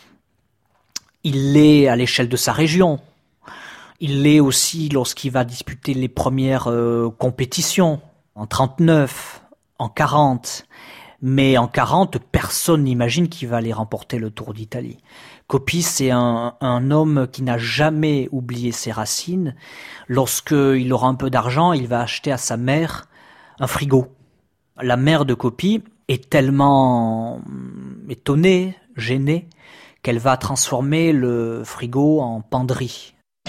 il l'est à l'échelle de sa région. Il l'est aussi lorsqu'il va disputer les premières compétitions, en 39, en 40. Mais en 40, personne n'imagine qu'il va aller remporter le Tour d'Italie. Coppi, c'est un homme qui n'a jamais oublié ses racines. Lorsqu'il aura un peu d'argent, il va acheter à sa mère un frigo. La mère de Coppi est tellement étonnée, gênée, qu'elle va transformer le frigo en penderie.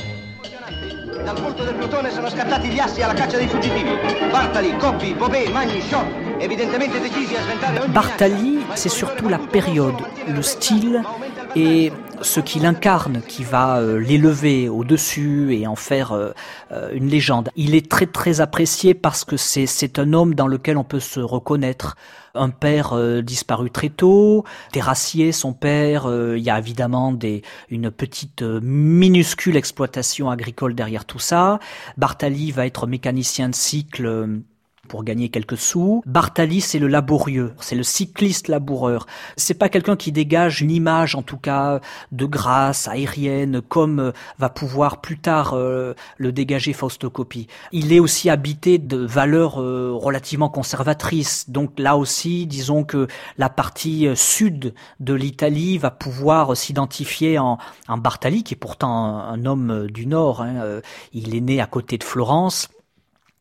Dal volto del plotone sono scattati gli assi alla caccia dei fuggitivi. Bartali, Coppi, Bobet, Magni, Schock, evidentemente decisi a sventare ogni... Bartali, c'est surtout la période, le style et ce qu'il incarne qui va l'élever au-dessus et en faire une légende. Il est très très apprécié parce que c'est un homme dans lequel on peut se reconnaître. Un père disparu très tôt, terrassier son père, il y a évidemment une petite minuscule exploitation agricole derrière tout ça. Bartali va être mécanicien de cycle pour gagner quelques sous. Bartali, c'est le laborieux, c'est le cycliste laboureur. C'est pas quelqu'un qui dégage une image, en tout cas, de grâce, aérienne, comme va pouvoir plus tard le dégager Fausto Coppi. Il est aussi habité de valeurs relativement conservatrices. Donc là aussi, disons que la partie sud de l'Italie va pouvoir s'identifier en Bartali, qui est pourtant un homme du Nord. Il est né à côté de Florence.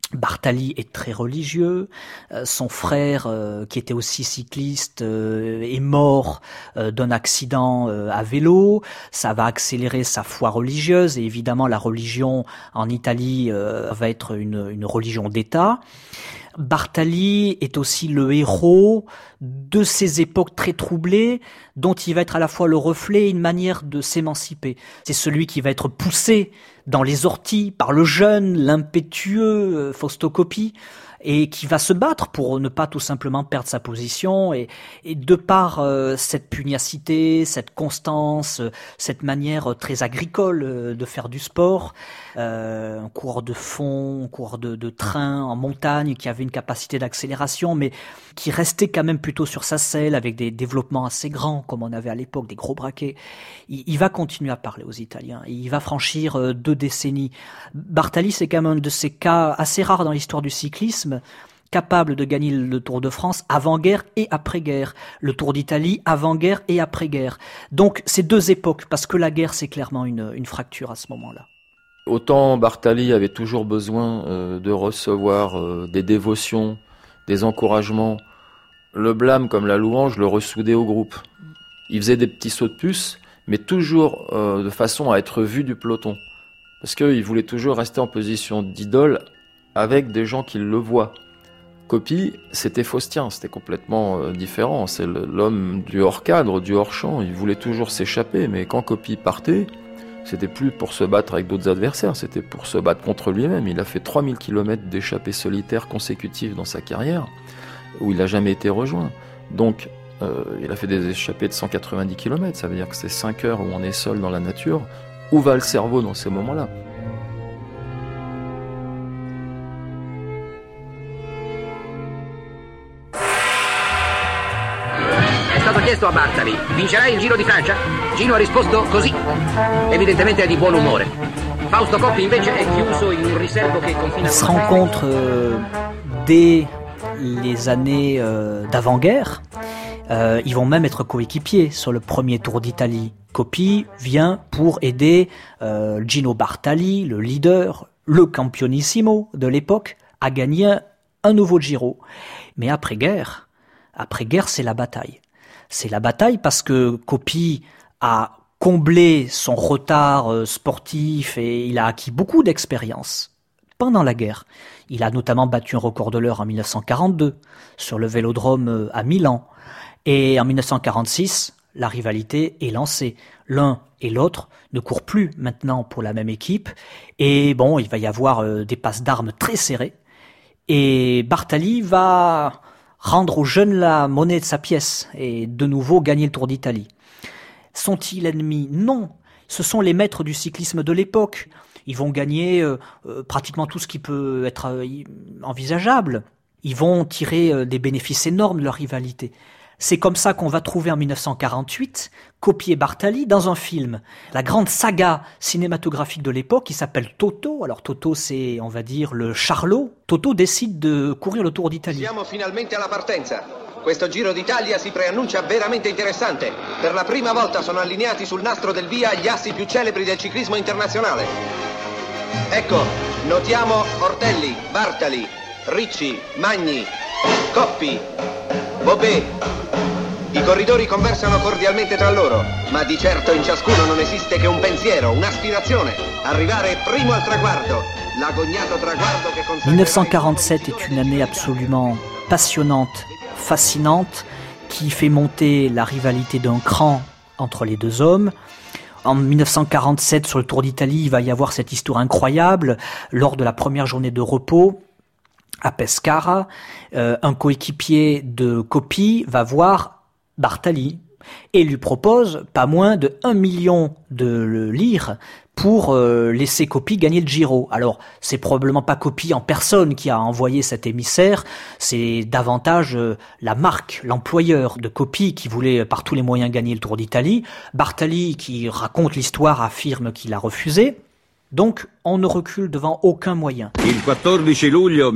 Bartali est très religieux. Son frère, qui était aussi cycliste, est mort d'un accident à vélo. Ça va accélérer sa foi religieuse. Et évidemment, la religion en Italie va être une religion d'État. Bartali est aussi le héros de ces époques très troublées, dont il va être à la fois le reflet et une manière de s'émanciper. C'est celui qui va être poussé dans les orties par le jeune, l'impétueux Fausto Coppi, et qui va se battre pour ne pas tout simplement perdre sa position. Et de par cette pugnacité, cette constance, cette manière très agricole de faire du sport, un coureur de fond, un coureur de train en montagne qui avait une capacité d'accélération, mais qui restait quand même plutôt sur sa selle avec des développements assez grands, comme on avait à l'époque, des gros braquets. Il va continuer à parler aux Italiens. Il va franchir 2 décennies. Bartali, c'est quand même un de ces cas assez rares dans l'histoire du cyclisme, capable de gagner le Tour de France avant-guerre et après-guerre, le Tour d'Italie avant-guerre et après-guerre. Donc c'est 2 époques, parce que la guerre, c'est clairement une fracture à ce moment-là. Autant Bartali avait toujours besoin de recevoir des dévotions, des encouragements, le blâme comme la louange le ressoudait au groupe. Il faisait des petits sauts de puce, mais toujours de façon à être vu du peloton. Parce qu'il voulait toujours rester en position d'idole avec des gens qui le voient. Coppi, c'était Faustien, c'était complètement différent. C'est l'homme du hors-cadre, du hors-champ. Il voulait toujours s'échapper, mais quand Coppi partait, c'était plus pour se battre avec d'autres adversaires, c'était pour se battre contre lui-même. Il a fait 3000 km d'échappées solitaires consécutives dans sa carrière, où il n'a jamais été rejoint. Donc, il a fait des échappées de 190 km, ça veut dire que c'est 5 heures où on est seul dans la nature. Où va le cerveau dans ces moments-là ? È stato chiesto a Bartali: vincerai il Giro di Francia? Gino ha risposto così. Evidentemente è di buon umore. Fausto Coppi invece è chiuso in un riservo che confina. Ils se rencontrent dès les années d'avant-guerre. Ils vont même être coéquipiers sur le premier Tour d'Italie. Coppi vient pour aider Gino Bartali, le leader, le campionissimo de l'époque, à gagner un nouveau Giro. Mais après-guerre, c'est la bataille. C'est la bataille parce que Coppi a comblé son retard sportif et il a acquis beaucoup d'expérience pendant la guerre. Il a notamment battu un record de l'heure en 1942 sur le vélodrome à Milan. Et en 1946, la rivalité est lancée. L'un et l'autre ne courent plus maintenant pour la même équipe. Et bon, il va y avoir des passes d'armes très serrées. Et Bartali va rendre aux jeunes la monnaie de sa pièce et de nouveau gagner le Tour d'Italie. Sont-ils ennemis ? Non. Ce sont les maîtres du cyclisme de l'époque. Ils vont gagner pratiquement tout ce qui peut être envisageable. Ils vont tirer des bénéfices énormes de leur rivalité. C'est comme ça qu'on va trouver en 1948 Coppi et Bartali dans un film. La grande saga cinématographique de l'époque qui s'appelle Toto. Alors Toto, c'est, on va dire, le Charlot. Toto décide de courir le Tour d'Italie. Siamo finalmente alla partenza. Questo Giro d'Italia si preannuncia veramente interessante. Per la prima volta sono allineati sul nastro del via gli assi più celebri del ciclismo internazionale. Ecco, notiamo Ortelli, Bartali, Ricci, Magni, Coppi, Bobet. I corridori conversano cordialmente tra loro, ma di certo in ciascuno non esiste che un pensiero, un'aspirazione, arrivare primo al traguardo, l'agognato traguardo che consacra... 1947 est une année absolument passionnante, fascinante, qui fait monter la rivalité d'un cran entre les deux hommes. En 1947, sur le Tour d'Italie, il va y avoir cette histoire incroyable. Lors de la première journée de repos, à Pescara, un coéquipier de Coppi va voir Bartali et lui propose pas moins de 1 million de lire pour laisser Coppi gagner le Giro. Alors, c'est probablement pas Coppi en personne qui a envoyé cet émissaire, c'est davantage la marque, l'employeur de Coppi qui voulait par tous les moyens gagner le Tour d'Italie. Bartali, qui raconte l'histoire, affirme qu'il a refusé. Donc, on ne recule devant aucun moyen. Il 14 luglio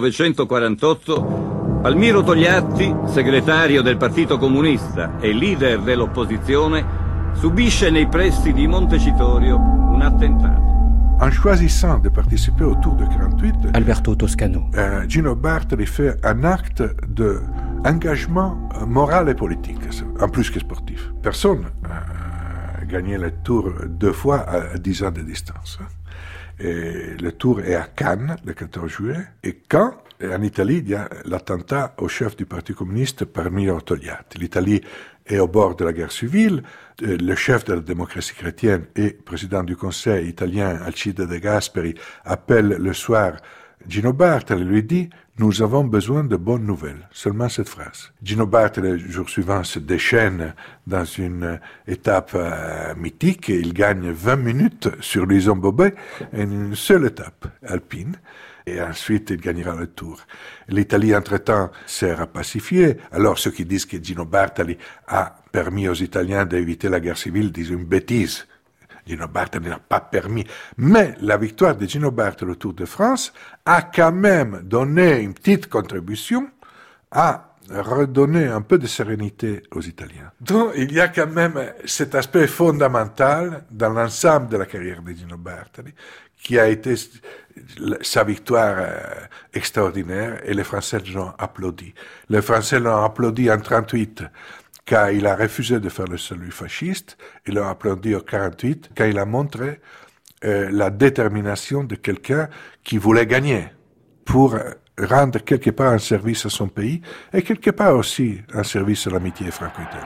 1948, Palmiro Togliatti, segretario del Partito Comunista e leader dell'opposizione, subisce nei pressi di Montecitorio un attentato. En choisissant de participer au Tour de 48, Alberto Toscano. Gino Bartali fait un acte d'engagement moral et politique, en plus que sportif. Personne n'a gagné le Tour 2 fois à 10 ans de distance. Et le Tour est à Cannes, le 14 juillet, et quand en Italie, il y a l'attentat au chef du Parti communiste par Miro Togliatti. L'Italie est au bord de la guerre civile. Le chef de la démocratie chrétienne et président du conseil italien, Alcide De Gasperi, appelle le soir Gino Bartali et lui dit « Nous avons besoin de bonnes nouvelles ». Seulement cette phrase. Gino Bartali, le jour suivant, se déchaîne dans une étape mythique. Il gagne 20 minutes sur Luison Bobet, une seule étape alpine. Et ensuite, il gagnera le Tour. L'Italie, entre-temps, s'est rapacifiée. Alors, ceux qui disent que Gino Bartali a permis aux Italiens d'éviter la guerre civile disent une bêtise. Gino Bartali n'a pas permis. Mais la victoire de Gino Bartali au Tour de France a quand même donné une petite contribution à redonner un peu de sérénité aux Italiens. Donc, il y a quand même cet aspect fondamental dans l'ensemble de la carrière de Gino Bartali, qui a été sa victoire extraordinaire, et les Français l'ont applaudi. Les Français l'ont applaudi en 1938 quand il a refusé de faire le salut fasciste, et l'ont applaudi en 1948 quand il a montré la détermination de quelqu'un qui voulait gagner pour rendre quelque part un service à son pays et quelque part aussi un service à l'amitié franco-italienne.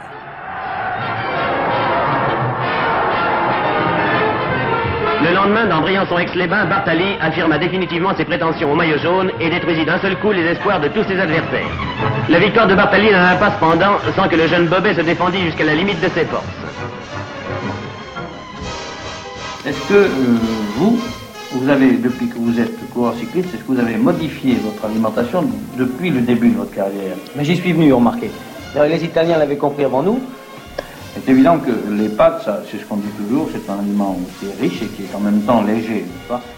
Le lendemain, dans Briançon-Aix-les-Bains, Bartali affirma définitivement ses prétentions au maillot jaune et détruisit d'un seul coup les espoirs de tous ses adversaires. La victoire de Bartali n'en a pas cependant sans que le jeune Bobet se défendît jusqu'à la limite de ses forces. Est-ce que vous avez, depuis que vous êtes coureur cycliste, est-ce que vous avez modifié votre alimentation depuis le début de votre carrière? Mais j'y suis venu, remarquez. Les Italiens l'avaient compris avant nous. C'est évident que les pâtes, ça, c'est ce qu'on dit toujours, c'est un aliment qui est riche et qui est en même temps léger, n'est-ce pas?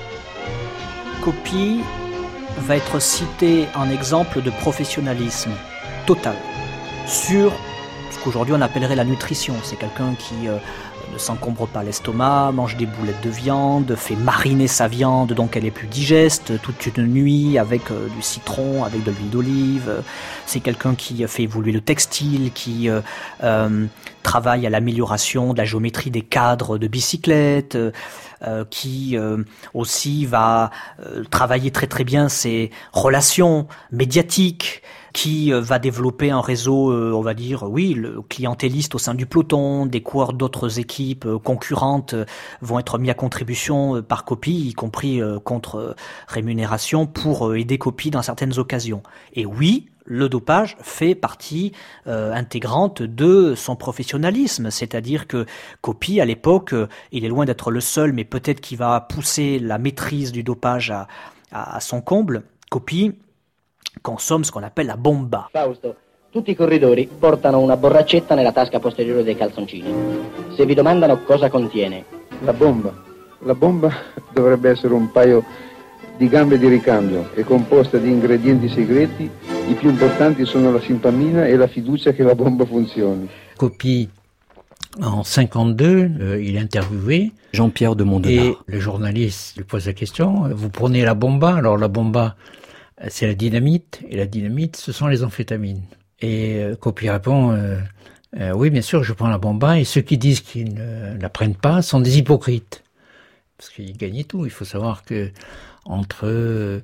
Coppi va être cité en exemple de professionnalisme total sur ce qu'aujourd'hui on appellerait la nutrition. C'est quelqu'un qui ne s'encombre pas l'estomac, mange des boulettes de viande, fait mariner sa viande donc elle est plus digeste toute une nuit avec du citron, avec de l'huile d'olive. C'est quelqu'un qui fait évoluer le textile, qui travaille à l'amélioration de la géométrie des cadres de bicyclette, qui aussi va travailler très très bien ses relations médiatiques, qui va développer un réseau, on va dire, oui, le clientéliste au sein du peloton, des coureurs d'autres équipes concurrentes vont être mis à contribution par Coppi, y compris contre rémunération, pour aider Coppi dans certaines occasions. Et oui, le dopage fait partie intégrante de son professionnalisme, c'est-à-dire que Coppi, à l'époque, il est loin d'être le seul, mais peut-être qu'il va pousser la maîtrise du dopage à son comble. Coppi consomme ce qu'on appelle la bomba. Fausto, tutti i corridori portano una borraccetta nella tasca posteriore dei calzoncini. Se vi domandano cosa contiene. La bomba. La bomba dovrebbe essere un paio di gambe di ricambio, è composta di ingredienti segreti. I più importanti sono la simpamina e la fiducia che la bomba funzioni. Coppi, en 52, il est interviewé. Jean-Pierre de Mondonard. Et le journaliste lui pose la question, vous prenez la bomba? Alors la bomba, c'est la dynamite, et la dynamite, ce sont les amphétamines. Et Coppi répond, oui, bien sûr, je prends la bomba, et ceux qui disent qu'ils ne la prennent pas sont des hypocrites. Parce qu'il gagnait tout. Il faut savoir que entre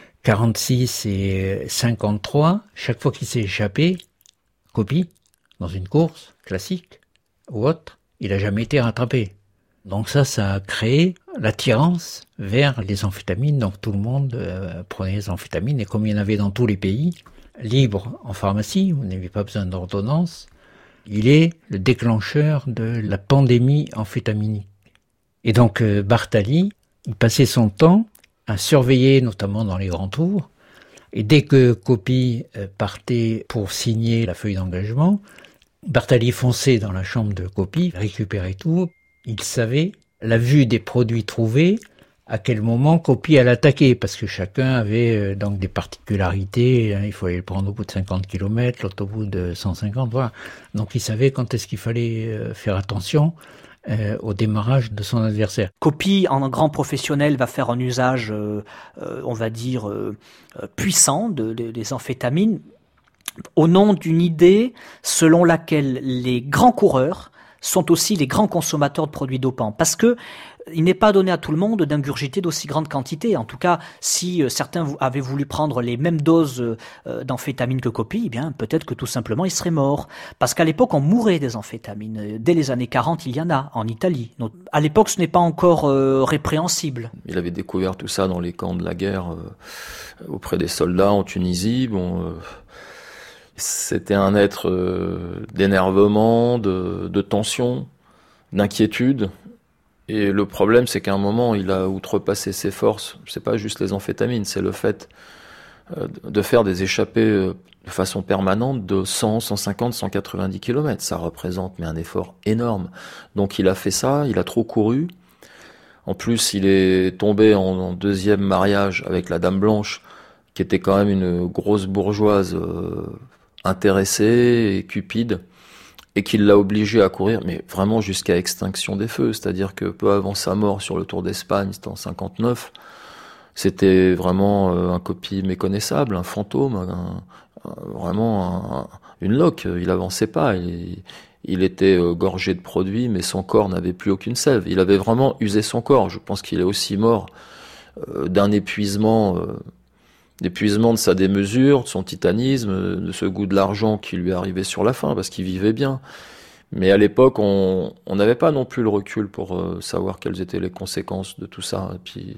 46 et 53, chaque fois qu'il s'est échappé, Coppi, dans une course classique ou autre, il n'a jamais été rattrapé. Donc ça a créé l'attirance vers les amphétamines. Donc tout le monde prenait les amphétamines, et comme il y en avait dans tous les pays, libre en pharmacie, vous n'avez pas besoin d'ordonnance, il est le déclencheur de la pandémie amphétaminique. Et donc Bartali, il passait son temps à surveiller, notamment dans les grands tours, et dès que Coppi partait pour signer la feuille d'engagement, Bartali fonçait dans la chambre de Coppi, récupérait tout. Il savait, à la vue des produits trouvés, à quel moment Coppi allait attaquer, parce que chacun avait donc des particularités. Il fallait le prendre au bout de 50 km, l'autre au bout de 150, voilà. Donc il savait quand est-ce qu'il fallait faire attention. au démarrage de son adversaire. Coppi, en grand professionnel, va faire un usage, on va dire, puissant des amphétamines, au nom d'une idée selon laquelle les grands coureurs sont aussi les grands consommateurs de produits dopants. Parce que il n'est pas donné à tout le monde d'ingurgiter d'aussi grandes quantités. En tout cas, si certains avaient voulu prendre les mêmes doses d'amphétamines que Coppi, eh bien, peut-être que tout simplement, ils seraient morts. Parce qu'à l'époque, on mourait des amphétamines. Dès les années 40, il y en a, en Italie. Donc, à l'époque, ce n'est pas encore répréhensible. Il avait découvert tout ça dans les camps de la guerre, auprès des soldats en Tunisie. C'était un être d'énervement, de tension, d'inquiétude. Et le problème, c'est qu'à un moment, il a outrepassé ses forces. C'est pas juste les amphétamines, c'est le fait de faire des échappées de façon permanente de 100, 150, 190 km. Ça représente un effort énorme. Donc il a fait ça, il a trop couru. En plus, il est tombé en deuxième mariage avec la Dame Blanche, qui était quand même une grosse bourgeoise intéressée et cupide, et qui l'a obligé à courir, mais vraiment jusqu'à extinction des feux. C'est-à-dire que peu avant sa mort sur le Tour d'Espagne, c'était en 59, c'était vraiment un Coppi méconnaissable, un fantôme, vraiment une loque. Il avançait pas, il était gorgé de produits, mais son corps n'avait plus aucune sève. Il avait vraiment usé son corps. Je pense qu'il est aussi mort d'un épuisement de sa démesure, de son titanisme, de ce goût de l'argent qui lui arrivait sur la fin, parce qu'il vivait bien. Mais à l'époque, on n'avait pas non plus le recul pour savoir quelles étaient les conséquences de tout ça. Et puis,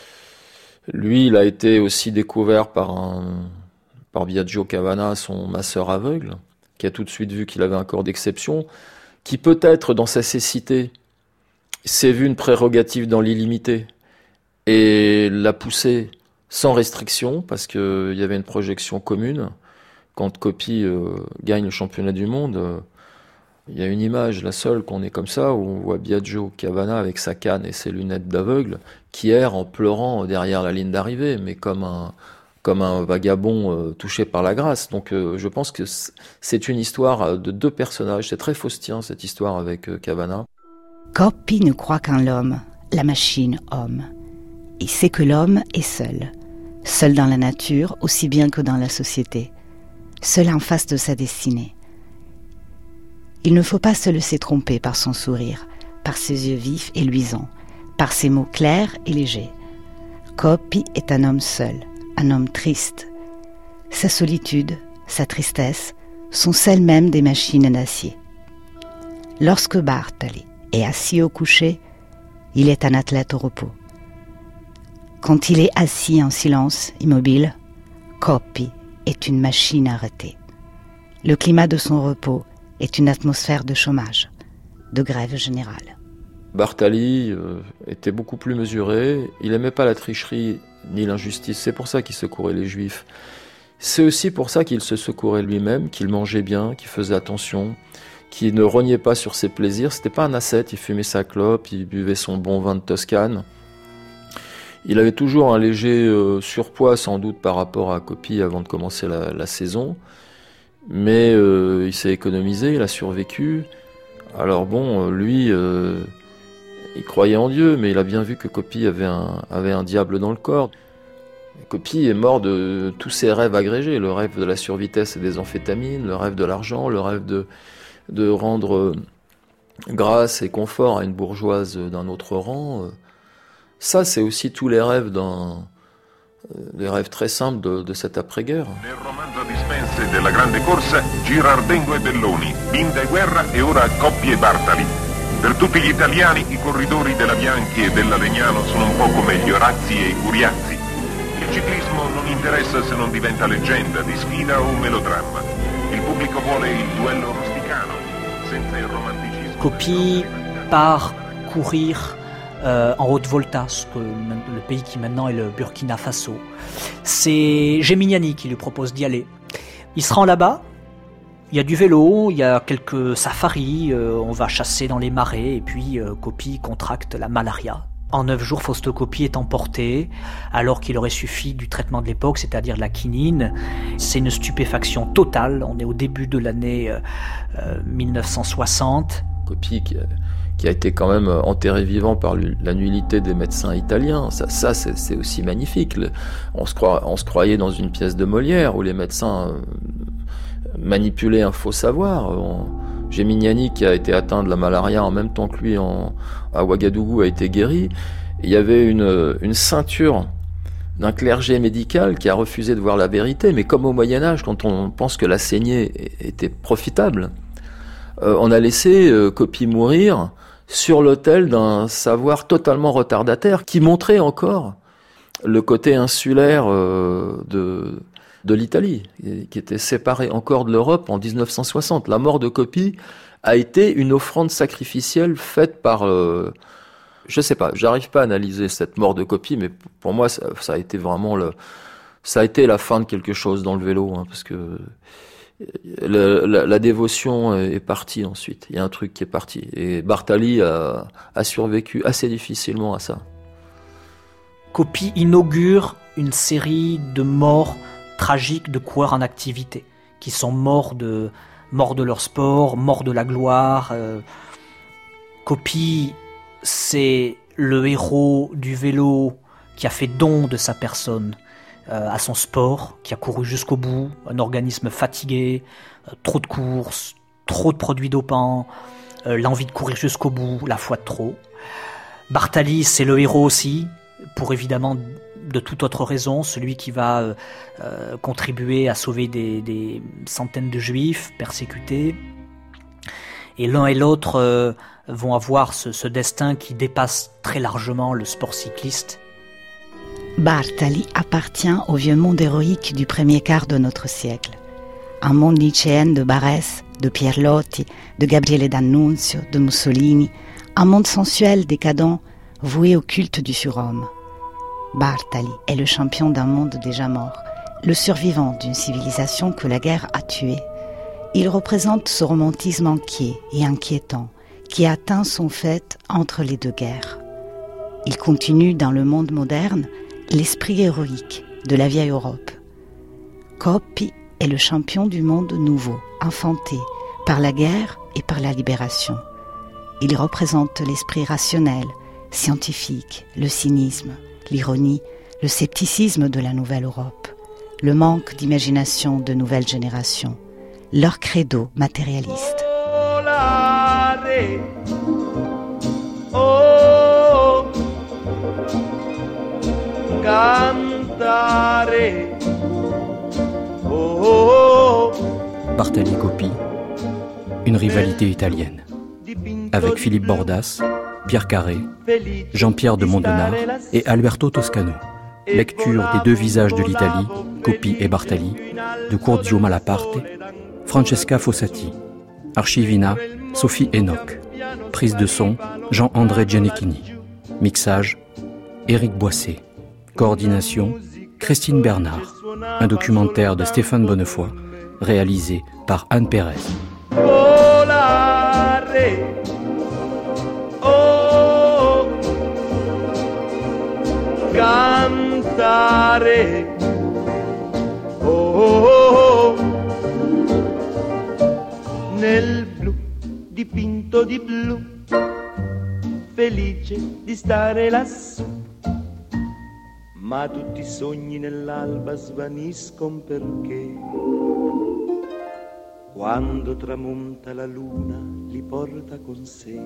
lui, il a été aussi découvert par Biagio Cavana, son masseur aveugle, qui a tout de suite vu qu'il avait un corps d'exception, qui peut-être, dans sa cécité, s'est vu une prérogative dans l'illimité, et l'a poussé sans restriction, parce qu'il y avait une projection commune. Quand Coppi gagne le championnat du monde, il y a une image, la seule qu'on ait comme ça, où on voit Biagio Cavana avec sa canne et ses lunettes d'aveugle, qui erre en pleurant derrière la ligne d'arrivée, mais comme un vagabond touché par la grâce. Donc je pense que c'est une histoire de deux personnages. C'est très faustien, cette histoire avec Cavana. Coppi ne croit qu'en l'homme, la machine homme. Il sait que l'homme est seul. Seul dans la nature aussi bien que dans la société. Seul en face de sa destinée. Il ne faut pas se laisser tromper par son sourire, par ses yeux vifs et luisants, par ses mots clairs et légers. Coppi est un homme seul, un homme triste. Sa solitude, sa tristesse sont celles mêmes des machines d'acier. Lorsque Bartali est assis au coucher, il est un athlète au repos. Quand il est assis en silence, immobile, Coppi est une machine arrêtée. Le climat de son repos est une atmosphère de chômage, de grève générale. Bartali était beaucoup plus mesuré, il n'aimait pas la tricherie ni l'injustice, c'est pour ça qu'il secourait les Juifs. C'est aussi pour ça qu'il se secourait lui-même, qu'il mangeait bien, qu'il faisait attention, qu'il ne rognait pas sur ses plaisirs. C'était pas un ascète, il fumait sa clope, il buvait son bon vin de Toscane. Il avait toujours un léger surpoids, sans doute, par rapport à Coppi avant de commencer la saison. Mais il s'est économisé, il a survécu. Alors bon, lui, il croyait en Dieu, mais il a bien vu que Coppi avait un diable dans le corps. Coppi est mort de tous ses rêves agrégés, le rêve de la survitesse et des amphétamines, le rêve de l'argent, le rêve de rendre grâce et confort à une bourgeoise d'un autre rang. Ça, c'est aussi tous les rêves les rêves très simples de cette après-guerre. Nel romanzo dispense della grande corsa, Girardengo e Belloni, Binda e Guerra e ora Coppi e Bartali. Per tutti gli italiani i corridori della Bianchi e della Legnano sono un po' come gli Orazzi e i Curiazzi. Il ciclismo non interessa se non diventa leggenda, di sfida o melodramma. Il pubblico vuole il duello rusticano, senza il romanticismo. Coppi part courir en Haute-Volta, le pays qui maintenant est le Burkina Faso. C'est Geminiani qui lui propose d'y aller. Il se rend là-bas, il y a du vélo, il y a quelques safaris, on va chasser dans les marais, et puis Coppi contracte la malaria. En 9 jours, Fausto Coppi est emporté, alors qu'il aurait suffi du traitement de l'époque, c'est-à-dire de la quinine. C'est une stupéfaction totale, on est au début de l'année 1960. Coppi qui a été quand même enterré vivant par la nullité des médecins italiens. Ça c'est aussi magnifique. On se croyait dans une pièce de Molière où les médecins manipulaient un faux savoir. Gemignani, qui a été atteint de la malaria en même temps que lui à Ouagadougou, a été guéri. Et il y avait une ceinture d'un clergé médical qui a refusé de voir la vérité, mais comme au Moyen-Âge, quand on pense que la saignée était profitable, on a laissé Coppi mourir sur l'autel d'un savoir totalement retardataire qui montrait encore le côté insulaire de l'Italie, qui était séparée encore de l'Europe en 1960. La mort de Coppi a été une offrande sacrificielle faite par... je sais pas, j'arrive pas à analyser cette mort de Coppi, mais pour moi, ça a été vraiment ça a été la fin de quelque chose dans le vélo, hein, parce que la dévotion est partie ensuite. Il y a un truc qui est parti. Et Bartali a survécu assez difficilement à ça. Coppi inaugure une série de morts tragiques de coureurs en activité, qui sont morts de leur sport, morts de la gloire. Coppi, c'est le héros du vélo qui a fait don de sa personne à son sport, qui a couru jusqu'au bout, un organisme fatigué, trop de courses, trop de produits dopants, l'envie de courir jusqu'au bout, la foi de trop. Bartali, c'est le héros aussi, pour évidemment de toute autre raison, celui qui va contribuer à sauver des centaines de juifs persécutés. Et l'un et l'autre vont avoir ce destin qui dépasse très largement le sport cycliste. Bartali appartient au vieux monde héroïque du premier quart de notre siècle. Un monde nietzschéen de Barès, de Pierlotti, de Gabriele D'Annunzio, de Mussolini, un monde sensuel, décadent, voué au culte du surhomme. Bartali est le champion d'un monde déjà mort, le survivant d'une civilisation que la guerre a tué. Il représente ce romantisme inquiet et inquiétant qui atteint son faîte entre les deux guerres. Il continue dans le monde moderne l'esprit héroïque de la vieille Europe. Coppi est le champion du monde nouveau, infanté par la guerre et par la libération. Il représente l'esprit rationnel, scientifique, le cynisme, l'ironie, le scepticisme de la nouvelle Europe, le manque d'imagination de nouvelles générations, leur credo matérialiste. Oh, cantare, oh. Bartali Coppi, une rivalité italienne, avec Philippe Bordas, Pierre Carré, Jean-Pierre de Mondenard et Alberto Toscano. Lecture des deux visages de l'Italie, Coppi et Bartali, de Curzio Malaparte, Francesca Fossati. Archivina, Sophie Enoch. Prise de son, Jean-André Gianecchini. Mixage, Éric Boissé. Coordination, Christine Bernard. Un documentaire de Stéphane Bonnefoy, réalisé par Anne Pérez. Cantare, oh, nel blu dipinto di blu, felice di stare lassù, ma tutti i sogni nell'alba svaniscono perché quando tramonta la luna li porta con sé.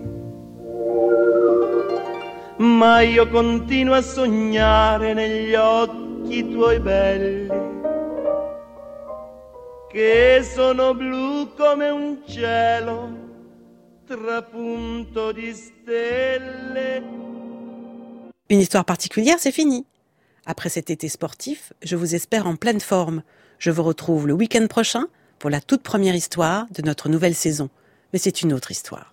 Ma io continuo a sognare negli occhi tuoi belli, che sono blu come un cielo trapunto di stelle. Une histoire particulière, c'est fini. Après cet été sportif, je vous espère en pleine forme. Je vous retrouve le week-end prochain pour la toute première histoire de notre nouvelle saison. Mais c'est une autre histoire.